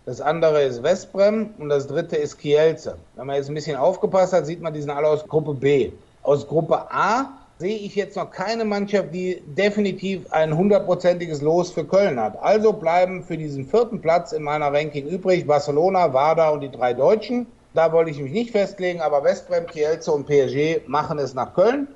das andere ist Veszprém und das dritte ist Kielce. Wenn man jetzt ein bisschen aufgepasst hat, sieht man, die sind alle aus Gruppe B. Aus Gruppe A sehe ich jetzt noch keine Mannschaft, die definitiv ein hundertprozentiges Los für Köln hat. Also bleiben für diesen vierten Platz in meiner Ranking übrig Barcelona, Vardar und die drei Deutschen. Da wollte ich mich nicht festlegen, aber Veszprém, Kielce und P S G machen es nach Köln.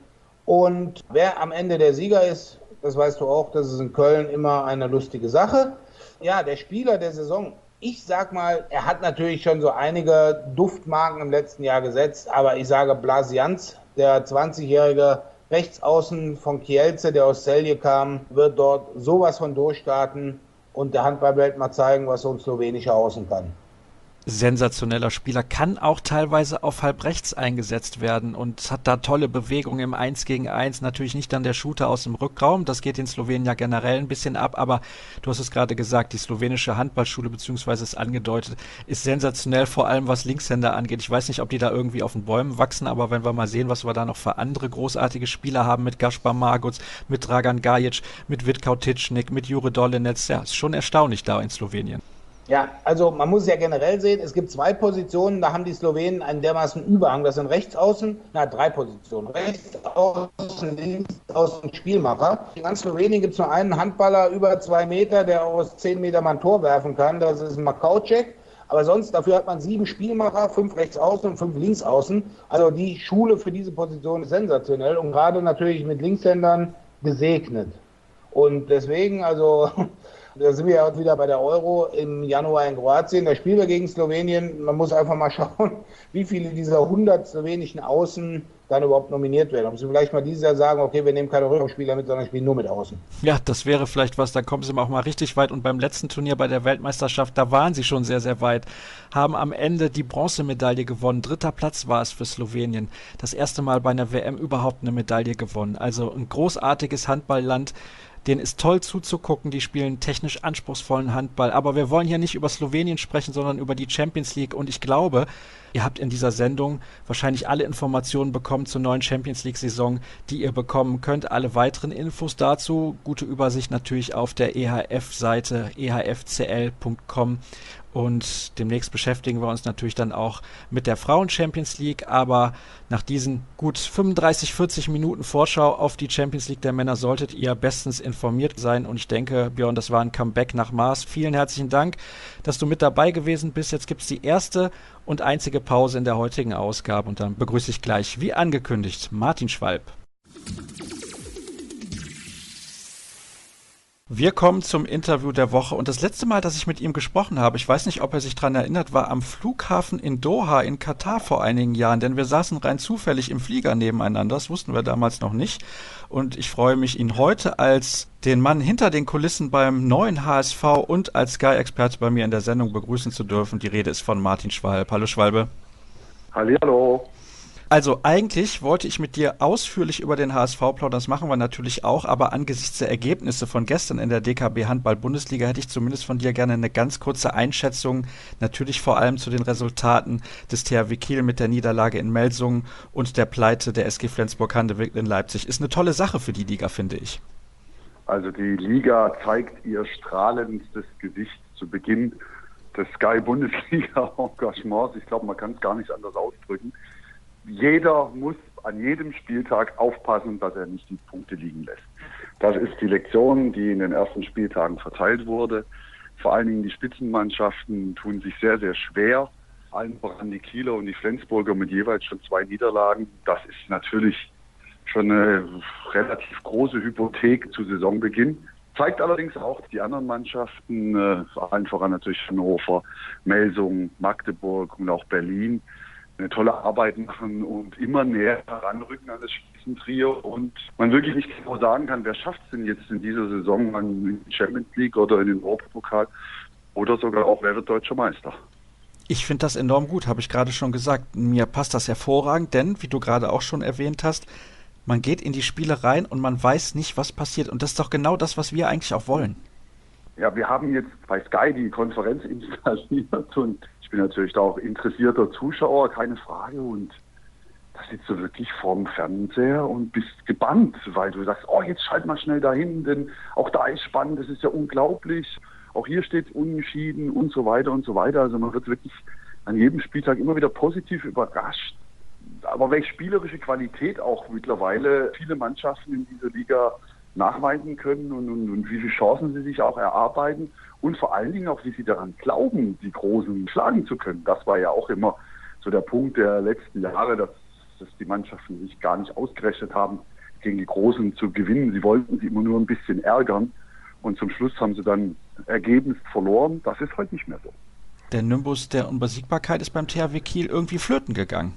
Und wer am Ende der Sieger ist, das weißt du auch, das ist in Köln immer eine lustige Sache. Ja, der Spieler der Saison. Ich sag mal, er hat natürlich schon so einige Duftmarken im letzten Jahr gesetzt, aber ich sage Blasianz, der zwanzigjährige Rechtsaußen von Kielce, der aus Celje kam, wird dort sowas von durchstarten und der Handballwelt mal zeigen, was so ein slowenischer Außen kann. Sensationeller Spieler, kann auch teilweise auf halb rechts eingesetzt werden und hat da tolle Bewegungen im Eins gegen Eins. Natürlich nicht dann der Shooter aus dem Rückraum, das geht in Slowenien ja generell ein bisschen ab, aber du hast es gerade gesagt, die slowenische Handballschule, beziehungsweise es angedeutet, ist sensationell, vor allem was Linkshänder angeht. Ich weiß nicht, ob die da irgendwie auf den Bäumen wachsen, aber wenn wir mal sehen, was wir da noch für andere großartige Spieler haben, mit Gaspar Marguc, mit Dragan Gajic, mit Vitkau Tičnik, mit Jure Dolenec, ja, ist schon erstaunlich da in Slowenien. Ja, also man muss es ja generell sehen, es gibt zwei Positionen, da haben die Slowenen einen dermaßen Überhang, das sind Rechtsaußen, na drei Positionen, Rechtsaußen, Linksaußen, Spielmacher. In ganz Slowenien gibt es nur einen Handballer über zwei Meter, der aus zehn Metern mal ein Tor werfen kann, das ist Makauček. Aber sonst, dafür hat man sieben Spielmacher, fünf Rechtsaußen und fünf Linksaußen. Also die Schule für diese Position ist sensationell und gerade natürlich mit Linkshändern gesegnet. Und deswegen, also... Da sind wir ja heute wieder bei der Euro im Januar in Kroatien. Da spielen wir gegen Slowenien. Man muss einfach mal schauen, wie viele dieser hundert slowenischen Außen dann überhaupt nominiert werden. Ob sie vielleicht mal dieses Jahr sagen, okay, wir nehmen keine Rückraumspieler mit, sondern spielen nur mit Außen. Ja, das wäre vielleicht was, da kommen sie auch mal richtig weit. Und beim letzten Turnier bei der Weltmeisterschaft, da waren sie schon sehr, sehr weit. Haben am Ende die Bronzemedaille gewonnen. Dritter Platz war es für Slowenien. Das erste Mal bei einer W M überhaupt eine Medaille gewonnen. Also ein großartiges Handballland. Denen ist toll zuzugucken, die spielen technisch anspruchsvollen Handball. Aber wir wollen hier nicht über Slowenien sprechen, sondern über die Champions League. Und ich glaube, ihr habt in dieser Sendung wahrscheinlich alle Informationen bekommen zur neuen Champions League-Saison, die ihr bekommen könnt. Alle weiteren Infos dazu, gute Übersicht natürlich auf der E H F-Seite e h f c l punkt com. Und demnächst beschäftigen wir uns natürlich dann auch mit der Frauen-Champions League, aber nach diesen gut fünfunddreißig, vierzig Minuten Vorschau auf die Champions League der Männer solltet ihr bestens informiert sein und ich denke, Björn, das war ein Comeback nach Maß. Vielen herzlichen Dank, dass du mit dabei gewesen bist. Jetzt gibt es die erste und einzige Pause in der heutigen Ausgabe und dann begrüße ich gleich, wie angekündigt, Martin Schwalb. Wir kommen zum Interview der Woche und das letzte Mal, dass ich mit ihm gesprochen habe, ich weiß nicht, ob er sich daran erinnert, war am Flughafen in Doha in Katar vor einigen Jahren, denn wir saßen rein zufällig im Flieger nebeneinander, das wussten wir damals noch nicht und ich freue mich, ihn heute als den Mann hinter den Kulissen beim neuen H S V und als Sky-Experte bei mir in der Sendung begrüßen zu dürfen. Die Rede ist von Martin Schwalb. Hallo Schwalbe. Hallihallo. Also eigentlich wollte ich mit dir ausführlich über den H S V plaudern, das machen wir natürlich auch, aber angesichts der Ergebnisse von gestern in der D K B Handball-Bundesliga hätte ich zumindest von dir gerne eine ganz kurze Einschätzung, natürlich vor allem zu den Resultaten des T H W Kiel mit der Niederlage in Melsungen und der Pleite der S G Flensburg-Handewitt in Leipzig. Ist eine tolle Sache für die Liga, finde ich. Also die Liga zeigt ihr strahlendstes Gesicht zu Beginn des Sky-Bundesliga-Engagements. Ich glaube, man kann es gar nicht anders ausdrücken. Jeder muss an jedem Spieltag aufpassen, dass er nicht die Punkte liegen lässt. Das ist die Lektion, die in den ersten Spieltagen verteilt wurde. Vor allen Dingen die Spitzenmannschaften tun sich sehr, sehr schwer. Allen voran die Kieler und die Flensburger mit jeweils schon zwei Niederlagen. Das ist natürlich schon eine relativ große Hypothek zu Saisonbeginn. Zeigt allerdings auch die anderen Mannschaften, äh, allen voran natürlich Hannover, Melsungen, Magdeburg und auch Berlin, eine tolle Arbeit machen und immer näher heranrücken an das Spitzentrio und man wirklich nicht genau sagen kann, wer schafft es denn jetzt in dieser Saison in die Champions League oder in den Europapokal oder sogar auch, wer wird deutscher Meister. Ich finde das enorm gut, habe ich gerade schon gesagt. Mir passt das hervorragend, denn, wie du gerade auch schon erwähnt hast, man geht in die Spiele rein und man weiß nicht, was passiert und das ist doch genau das, was wir eigentlich auch wollen. Ja, wir haben jetzt bei Sky die Konferenz installiert und ich bin natürlich da auch interessierter Zuschauer, keine Frage. Und da sitzt du wirklich vorm Fernseher und bist gebannt, weil du sagst, oh, jetzt schalt mal schnell dahin, denn auch da ist spannend, das ist ja unglaublich. Auch hier steht unentschieden und so weiter und so weiter. Also man wird wirklich an jedem Spieltag immer wieder positiv überrascht. Aber welche spielerische Qualität auch mittlerweile viele Mannschaften in dieser Liga nachweisen können und, und, und wie viele Chancen sie sich auch erarbeiten und vor allen Dingen auch, wie sie daran glauben, die Großen schlagen zu können. Das war ja auch immer so der Punkt der letzten Jahre, dass, dass die Mannschaften sich gar nicht ausgerechnet haben, gegen die Großen zu gewinnen. Sie wollten sie immer nur ein bisschen ärgern und zum Schluss haben sie dann Ergebnis verloren. Das ist heute nicht mehr so. Der Nimbus der Unbesiegbarkeit ist beim T H W Kiel irgendwie flöten gegangen.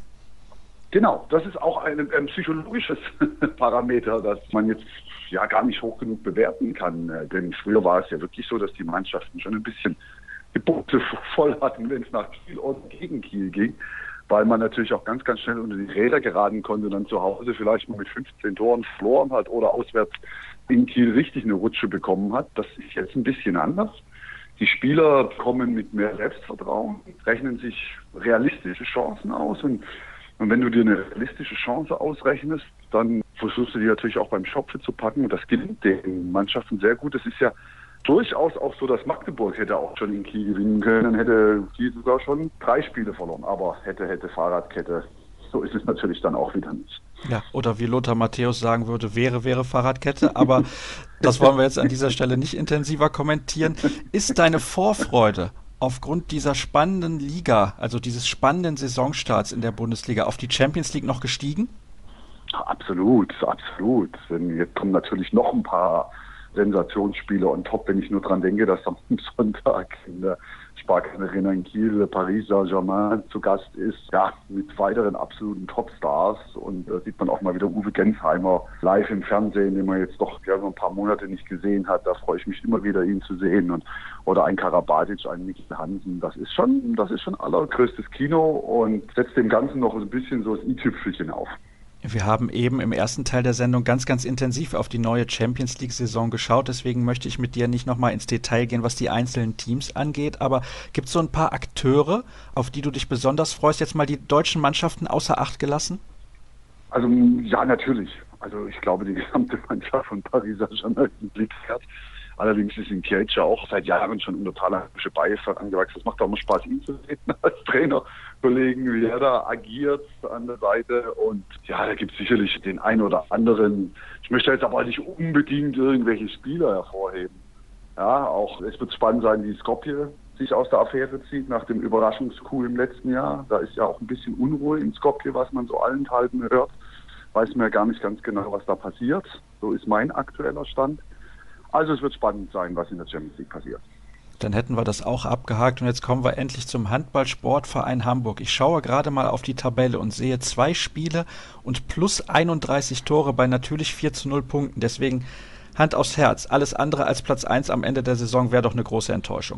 Genau, das ist auch ein, ein psychologisches Parameter, das man jetzt ja gar nicht hoch genug bewerten kann. Denn früher war es ja wirklich so, dass die Mannschaften schon ein bisschen die Punkte voll hatten, wenn es nach Kiel oder gegen Kiel ging, weil man natürlich auch ganz, ganz schnell unter die Räder geraten konnte und dann zu Hause vielleicht mal mit fünfzehn Toren verloren hat oder auswärts in Kiel richtig eine Rutsche bekommen hat. Das ist jetzt ein bisschen anders. Die Spieler kommen mit mehr Selbstvertrauen, rechnen sich realistische Chancen aus und Und wenn du dir eine realistische Chance ausrechnest, dann versuchst du die natürlich auch beim Schopfe zu packen. Und das gelingt den Mannschaften sehr gut. Es ist ja durchaus auch so, dass Magdeburg hätte auch schon in Kiel gewinnen können. Dann hätte Kiel sogar schon drei Spiele verloren. Aber hätte, hätte Fahrradkette. So ist es natürlich dann auch wieder nicht. Ja, oder wie Lothar Matthäus sagen würde, wäre, wäre Fahrradkette. Aber das wollen wir jetzt an dieser Stelle nicht intensiver kommentieren. Ist deine Vorfreude aufgrund dieser spannenden Liga, also dieses spannenden Saisonstarts in der Bundesliga, auf die Champions League noch gestiegen? Absolut, absolut. Denn jetzt kommen natürlich noch ein paar Sensationsspiele on top, wenn ich nur dran denke, dass am Sonntag in der Sparkasse Arena in Kiel Paris Saint-Germain zu Gast ist, ja, mit weiteren absoluten Topstars. Und da sieht man auch mal wieder Uwe Gensheimer live im Fernsehen, den man jetzt doch ja, so ein paar Monate nicht gesehen hat. Da freue ich mich immer wieder, ihn zu sehen. Und oder ein Karabatic, ein Mikkel Hansen. Das ist schon, das ist schon allergrößtes Kino und setzt dem Ganzen noch ein bisschen so das i-Tüpfelchen auf. Wir haben eben im ersten Teil der Sendung ganz, ganz intensiv auf die neue Champions-League-Saison geschaut. Deswegen möchte ich mit dir nicht nochmal ins Detail gehen, was die einzelnen Teams angeht. Aber gibt es so ein paar Akteure, auf die du dich besonders freust? Jetzt mal die deutschen Mannschaften außer Acht gelassen? Also ja, natürlich. Also ich glaube, die gesamte Mannschaft von Paris Saint-Germain ist ein Blitzwert. Allerdings ist in Kielce auch seit Jahren schon unter thailändische Beifall angewachsen. Es macht auch immer Spaß, ihn zu sehen als Trainerkollegen, wie er da agiert an der Seite. Und ja, da gibt es sicherlich den einen oder anderen. Ich möchte jetzt aber nicht unbedingt irgendwelche Spieler hervorheben. Ja, auch es wird spannend sein, wie Skopje sich aus der Affäre zieht nach dem Überraschungscoup im letzten Jahr. Da ist ja auch ein bisschen Unruhe in Skopje, was man so allenthalben hört. Weiß man ja gar nicht ganz genau, was da passiert. So ist mein aktueller Stand. Also es wird spannend sein, was in der Champions League passiert. Dann hätten wir das auch abgehakt und jetzt kommen wir endlich zum Handball-Sportverein Hamburg. Ich schaue gerade mal auf die Tabelle und sehe zwei Spiele und plus einunddreißig Tore bei natürlich vier zu null Punkten. Deswegen Hand aufs Herz. Alles andere als Platz eins am Ende der Saison wäre doch eine große Enttäuschung.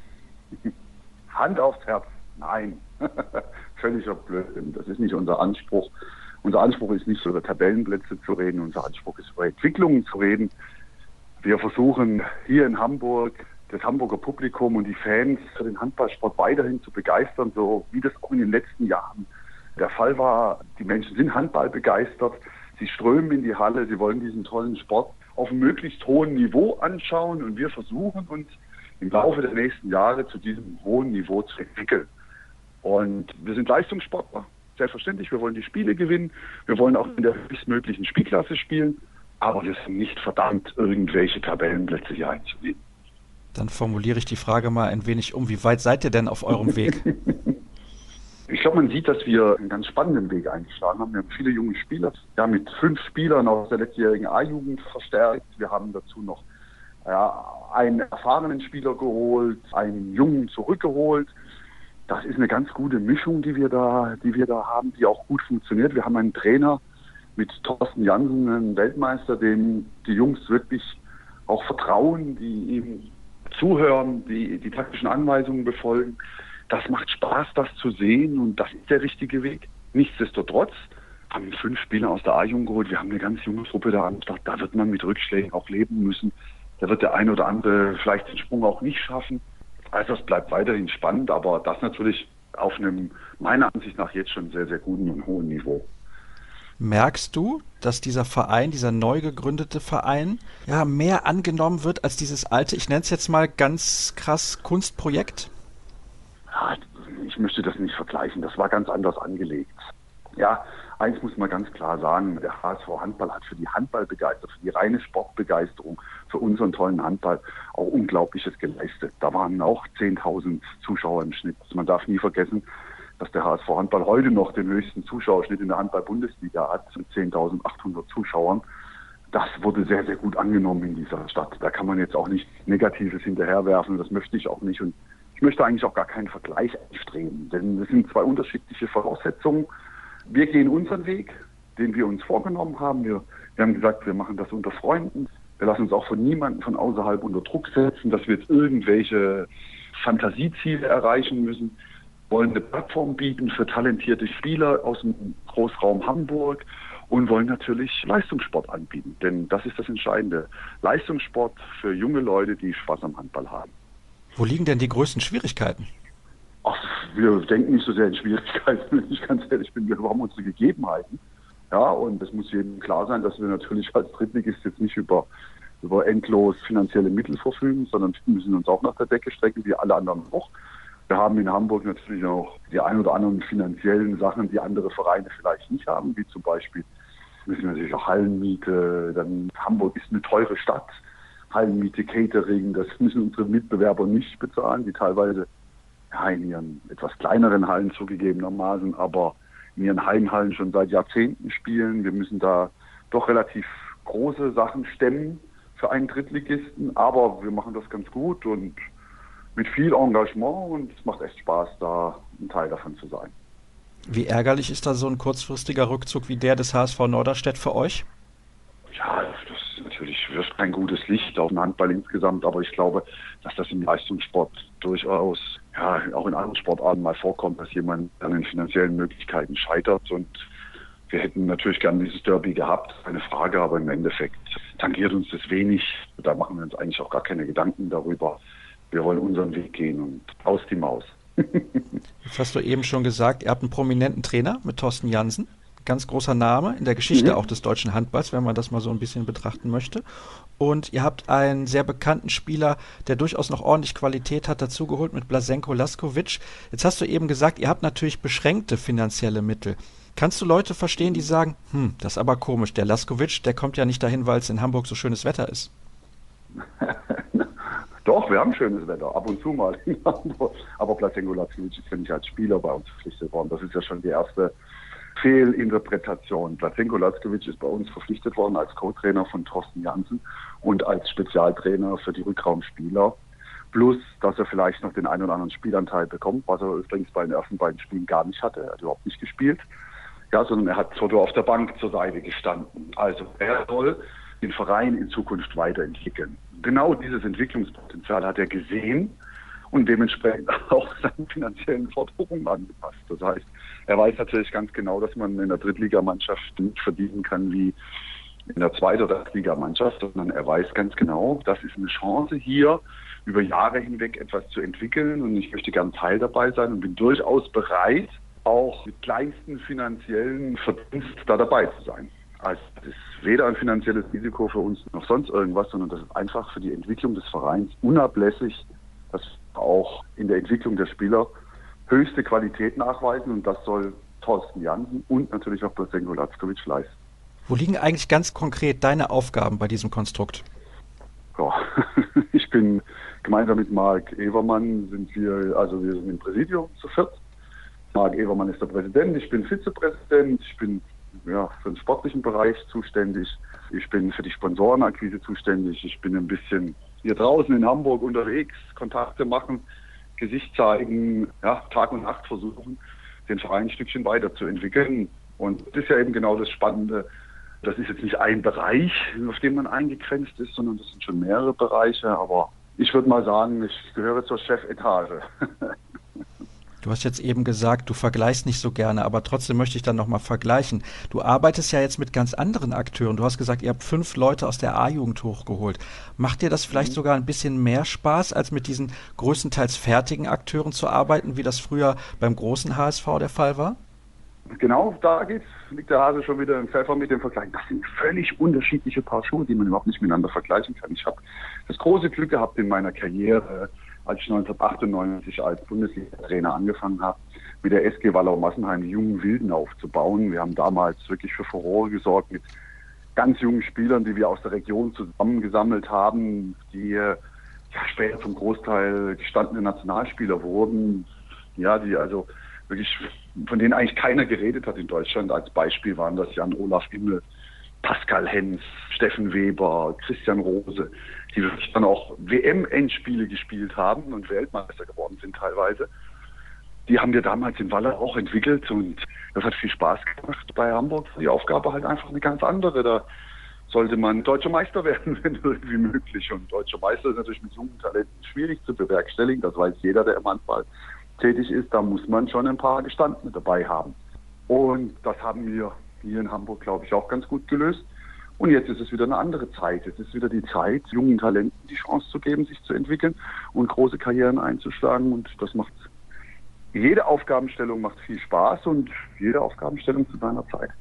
Hand aufs Herz? Nein. Völliger Blödsinn. Das ist nicht unser Anspruch. Unser Anspruch ist nicht, über Tabellenplätze zu reden. Unser Anspruch ist, über Entwicklungen zu reden. Wir versuchen hier in Hamburg das Hamburger Publikum und die Fans für den Handballsport weiterhin zu begeistern, so wie das auch in den letzten Jahren der Fall war. Die Menschen sind Handball begeistert, sie strömen in die Halle, sie wollen diesen tollen Sport auf einem möglichst hohen Niveau anschauen und wir versuchen uns im Laufe der nächsten Jahre zu diesem hohen Niveau zu entwickeln. Und wir sind Leistungssportler, selbstverständlich, wir wollen die Spiele gewinnen, wir wollen auch in der höchstmöglichen Spielklasse spielen. Aber wir sind nicht verdammt, irgendwelche Tabellenplätze hier einzunehmen. Dann formuliere ich die Frage mal ein wenig um. Wie weit seid ihr denn auf eurem Weg? Ich glaube, man sieht, dass wir einen ganz spannenden Weg eingeschlagen haben. Wir haben viele junge Spieler. Wir haben mit fünf Spielern aus der letztjährigen A-Jugend verstärkt. Wir haben dazu noch ja, einen erfahrenen Spieler geholt, einen Jungen zurückgeholt. Das ist eine ganz gute Mischung, die wir da, die wir da haben, die auch gut funktioniert. Wir haben einen Trainer mit Thorsten Jansen, einem Weltmeister, dem die Jungs wirklich auch vertrauen, die ihm zuhören, die die taktischen Anweisungen befolgen. Das macht Spaß, das zu sehen und das ist der richtige Weg. Nichtsdestotrotz haben wir fünf Spieler aus der A-Jugend geholt. Wir haben eine ganz junge Truppe da am Start. Da wird man mit Rückschlägen auch leben müssen. Da wird der eine oder andere vielleicht den Sprung auch nicht schaffen. Also es bleibt weiterhin spannend, aber das natürlich auf einem, meiner Ansicht nach, jetzt schon sehr, sehr guten und hohen Niveau. Merkst du, dass dieser Verein, dieser neu gegründete Verein, ja, mehr angenommen wird als dieses alte, ich nenne es jetzt mal ganz krass, Kunstprojekt? Ja, ich möchte das nicht vergleichen. Das war ganz anders angelegt. Ja, eins muss man ganz klar sagen, der H S V Handball hat für die Handballbegeisterung, für die reine Sportbegeisterung, für unseren tollen Handball auch Unglaubliches geleistet. Da waren auch zehntausend Zuschauer im Schnitt. Man darf nie vergessen, dass der H S V Handball heute noch den höchsten Zuschauerschnitt in der Handball-Bundesliga hat, mit zehntausendachthundert Zuschauern. Das wurde sehr, sehr gut angenommen in dieser Stadt. Da kann man jetzt auch nichts Negatives hinterherwerfen. Das möchte ich auch nicht. Und ich möchte eigentlich auch gar keinen Vergleich anstreben, denn das sind zwei unterschiedliche Voraussetzungen. Wir gehen unseren Weg, den wir uns vorgenommen haben. Wir, wir haben gesagt, wir machen das unter Freunden. Wir lassen uns auch von niemandem von außerhalb unter Druck setzen, dass wir jetzt irgendwelche Fantasieziele erreichen müssen. Wir wollen eine Plattform bieten für talentierte Spieler aus dem Großraum Hamburg und wollen natürlich Leistungssport anbieten. Denn das ist das Entscheidende. Leistungssport für junge Leute, die Spaß am Handball haben. Wo liegen denn die größten Schwierigkeiten? Ach, wir denken nicht so sehr in Schwierigkeiten, wenn ich ganz ehrlich bin. Wir haben unsere Gegebenheiten. Ja, und es muss jedem klar sein, dass wir natürlich als Drittligist jetzt nicht über, über endlos finanzielle Mittel verfügen, sondern wir müssen uns auch nach der Decke strecken, wie alle anderen auch. Wir haben in Hamburg natürlich auch die ein oder anderen finanziellen Sachen, die andere Vereine vielleicht nicht haben, wie zum Beispiel müssen wir natürlich auch Hallenmiete. Dann Hamburg ist eine teure Stadt. Hallenmiete, Catering, das müssen unsere Mitbewerber nicht bezahlen, die teilweise ja, in ihren etwas kleineren Hallen zugegebenermaßen, aber in ihren Heimhallen schon seit Jahrzehnten spielen. Wir müssen da doch relativ große Sachen stemmen für einen Drittligisten, aber wir machen das ganz gut und mit viel Engagement und es macht echt Spaß, da ein Teil davon zu sein. Wie ärgerlich ist da so ein kurzfristiger Rückzug wie der des H S V Norderstedt für euch? Ja, das ist natürlich wirft kein gutes Licht auf den Handball insgesamt, aber ich glaube, dass das im Leistungssport durchaus, ja, auch in anderen Sportarten mal vorkommt, dass jemand an den finanziellen Möglichkeiten scheitert. Und wir hätten natürlich gerne dieses Derby gehabt, keine Frage, aber im Endeffekt tangiert uns das wenig. Da machen wir uns eigentlich auch gar keine Gedanken darüber. Wir wollen unseren Weg gehen und aus die Maus. Jetzt hast du eben schon gesagt, ihr habt einen prominenten Trainer mit Thorsten Jansen. Ganz großer Name in der Geschichte mhm. auch des deutschen Handballs, wenn man das mal so ein bisschen betrachten möchte. Und ihr habt einen sehr bekannten Spieler, der durchaus noch ordentlich Qualität hat, dazugeholt mit Blaženko Laskovic. Jetzt hast du eben gesagt, ihr habt natürlich beschränkte finanzielle Mittel. Kannst du Leute verstehen, die sagen, hm, das ist aber komisch, der Laskovic, der kommt ja nicht dahin, weil es in Hamburg so schönes Wetter ist? Doch, wir haben schönes Wetter, ab und zu mal in Hamburg. Aber Blaženko Laskovic ist ja nicht als Spieler bei uns verpflichtet worden. Das ist ja schon die erste Fehlinterpretation. Blaženko Laskovic ist bei uns verpflichtet worden als Co-Trainer von Thorsten Jansen und als Spezialtrainer für die Rückraumspieler. Plus, dass er vielleicht noch den einen oder anderen Spielanteil bekommt, was er übrigens bei den ersten beiden Spielen gar nicht hatte. Er hat überhaupt nicht gespielt. Ja, sondern er hat so auf der Bank zur Seite gestanden. Also er soll den Verein in Zukunft weiterentwickeln. Genau dieses Entwicklungspotenzial hat er gesehen und dementsprechend auch seinen finanziellen Forderungen angepasst. Das heißt, er weiß natürlich ganz genau, dass man in der Drittligamannschaft nicht verdienen kann wie in der Zweiten- oder Drittligamannschaft, sondern er weiß ganz genau, das ist eine Chance hier über Jahre hinweg etwas zu entwickeln und ich möchte gern Teil dabei sein und bin durchaus bereit, auch mit kleinsten finanziellen Verdienst da dabei zu sein. Also das ist weder ein finanzielles Risiko für uns noch sonst irgendwas, sondern das ist einfach für die Entwicklung des Vereins unablässig, dass wir auch in der Entwicklung der Spieler höchste Qualität nachweisen und das soll Thorsten Jansen und natürlich auch Blaženko Laskovic leisten. Wo liegen eigentlich ganz konkret deine Aufgaben bei diesem Konstrukt? Ja, ich bin gemeinsam mit Marc Evermann sind wir, also wir sind im Präsidium zu viert. Marc Evermann ist der Präsident, ich bin Vizepräsident, ich bin ja, für den sportlichen Bereich zuständig. Ich bin für die Sponsorenakquise zuständig. Ich bin ein bisschen hier draußen in Hamburg unterwegs, Kontakte machen, Gesicht zeigen, ja, Tag und Nacht versuchen, den Verein ein Stückchen weiterzuentwickeln. Und das ist ja eben genau das Spannende. Das ist jetzt nicht ein Bereich, auf den man eingegrenzt ist, sondern das sind schon mehrere Bereiche. Aber ich würde mal sagen, ich gehöre zur Chefetage. Du hast jetzt eben gesagt, du vergleichst nicht so gerne, aber trotzdem möchte ich dann nochmal vergleichen. Du arbeitest ja jetzt mit ganz anderen Akteuren. Du hast gesagt, ihr habt fünf Leute aus der A-Jugend hochgeholt. Macht dir das vielleicht sogar ein bisschen mehr Spaß, als mit diesen größtenteils fertigen Akteuren zu arbeiten, wie das früher beim großen H S V der Fall war? Genau, da geht's, liegt der Hase schon wieder im Pfeffer mit dem Vergleich. Das sind völlig unterschiedliche Paar Schuhe, die man überhaupt nicht miteinander vergleichen kann. Ich habe das große Glück gehabt in meiner Karriere, als ich neunzehnhundertachtundneunzig als Bundesliga-Trainer angefangen habe, mit der S G Wallau-Massenheim die jungen Wilden aufzubauen. Wir haben damals wirklich für Furore gesorgt mit ganz jungen Spielern, die wir aus der Region zusammengesammelt haben, die ja später zum Großteil gestandene Nationalspieler wurden, ja, die also wirklich, von denen eigentlich keiner geredet hat in Deutschland. Als Beispiel waren das Jan-Olaf Immel, Pascal Hens, Steffen Weber, Christian Rose, die wirklich dann auch W M-Endspiele gespielt haben und Weltmeister geworden sind teilweise. Die haben wir damals in Wallau auch entwickelt und das hat viel Spaß gemacht. Bei Hamburg war die Aufgabe halt einfach eine ganz andere. Da sollte man deutscher Meister werden, wenn irgendwie möglich. Und deutscher Meister ist natürlich mit jungen Talenten schwierig zu bewerkstelligen. Das weiß jeder, der im Handball tätig ist. Da muss man schon ein paar Gestandene dabei haben. Und das haben wir hier in Hamburg, glaube ich, auch ganz gut gelöst. Und jetzt ist es wieder eine andere Zeit. Jetzt ist wieder die Zeit, jungen Talenten die Chance zu geben, sich zu entwickeln und große Karrieren einzuschlagen. Und das macht, jede Aufgabenstellung macht viel Spaß und jede Aufgabenstellung zu seiner Zeit.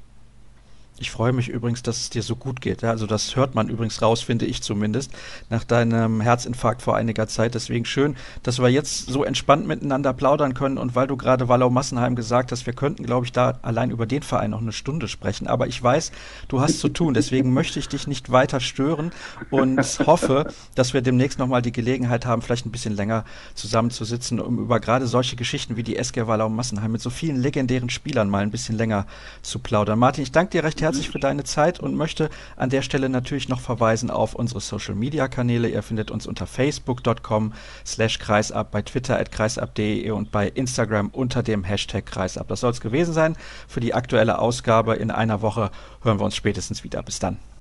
Ich freue mich übrigens, dass es dir so gut geht. Ja, also das hört man übrigens raus, finde ich zumindest, nach deinem Herzinfarkt vor einiger Zeit. Deswegen schön, dass wir jetzt so entspannt miteinander plaudern können. Und weil du gerade Wallau-Massenheim gesagt hast, wir könnten, glaube ich, da allein über den Verein noch eine Stunde sprechen. Aber ich weiß, du hast zu tun. Deswegen möchte ich dich nicht weiter stören und hoffe, dass wir demnächst nochmal die Gelegenheit haben, vielleicht ein bisschen länger zusammenzusitzen, um über gerade solche Geschichten wie die S G Wallau-Massenheim mit so vielen legendären Spielern mal ein bisschen länger zu plaudern. Martin, ich danke dir recht herzlich herzlich für deine Zeit und möchte an der Stelle natürlich noch verweisen auf unsere Social-Media-Kanäle. Ihr findet uns unter facebook punkt com slash kreisab, bei Twitter at kreisab punkt de und bei Instagram unter dem Hashtag kreisab. Das soll es gewesen sein für die aktuelle Ausgabe. In einer Woche hören wir uns spätestens wieder. Bis dann.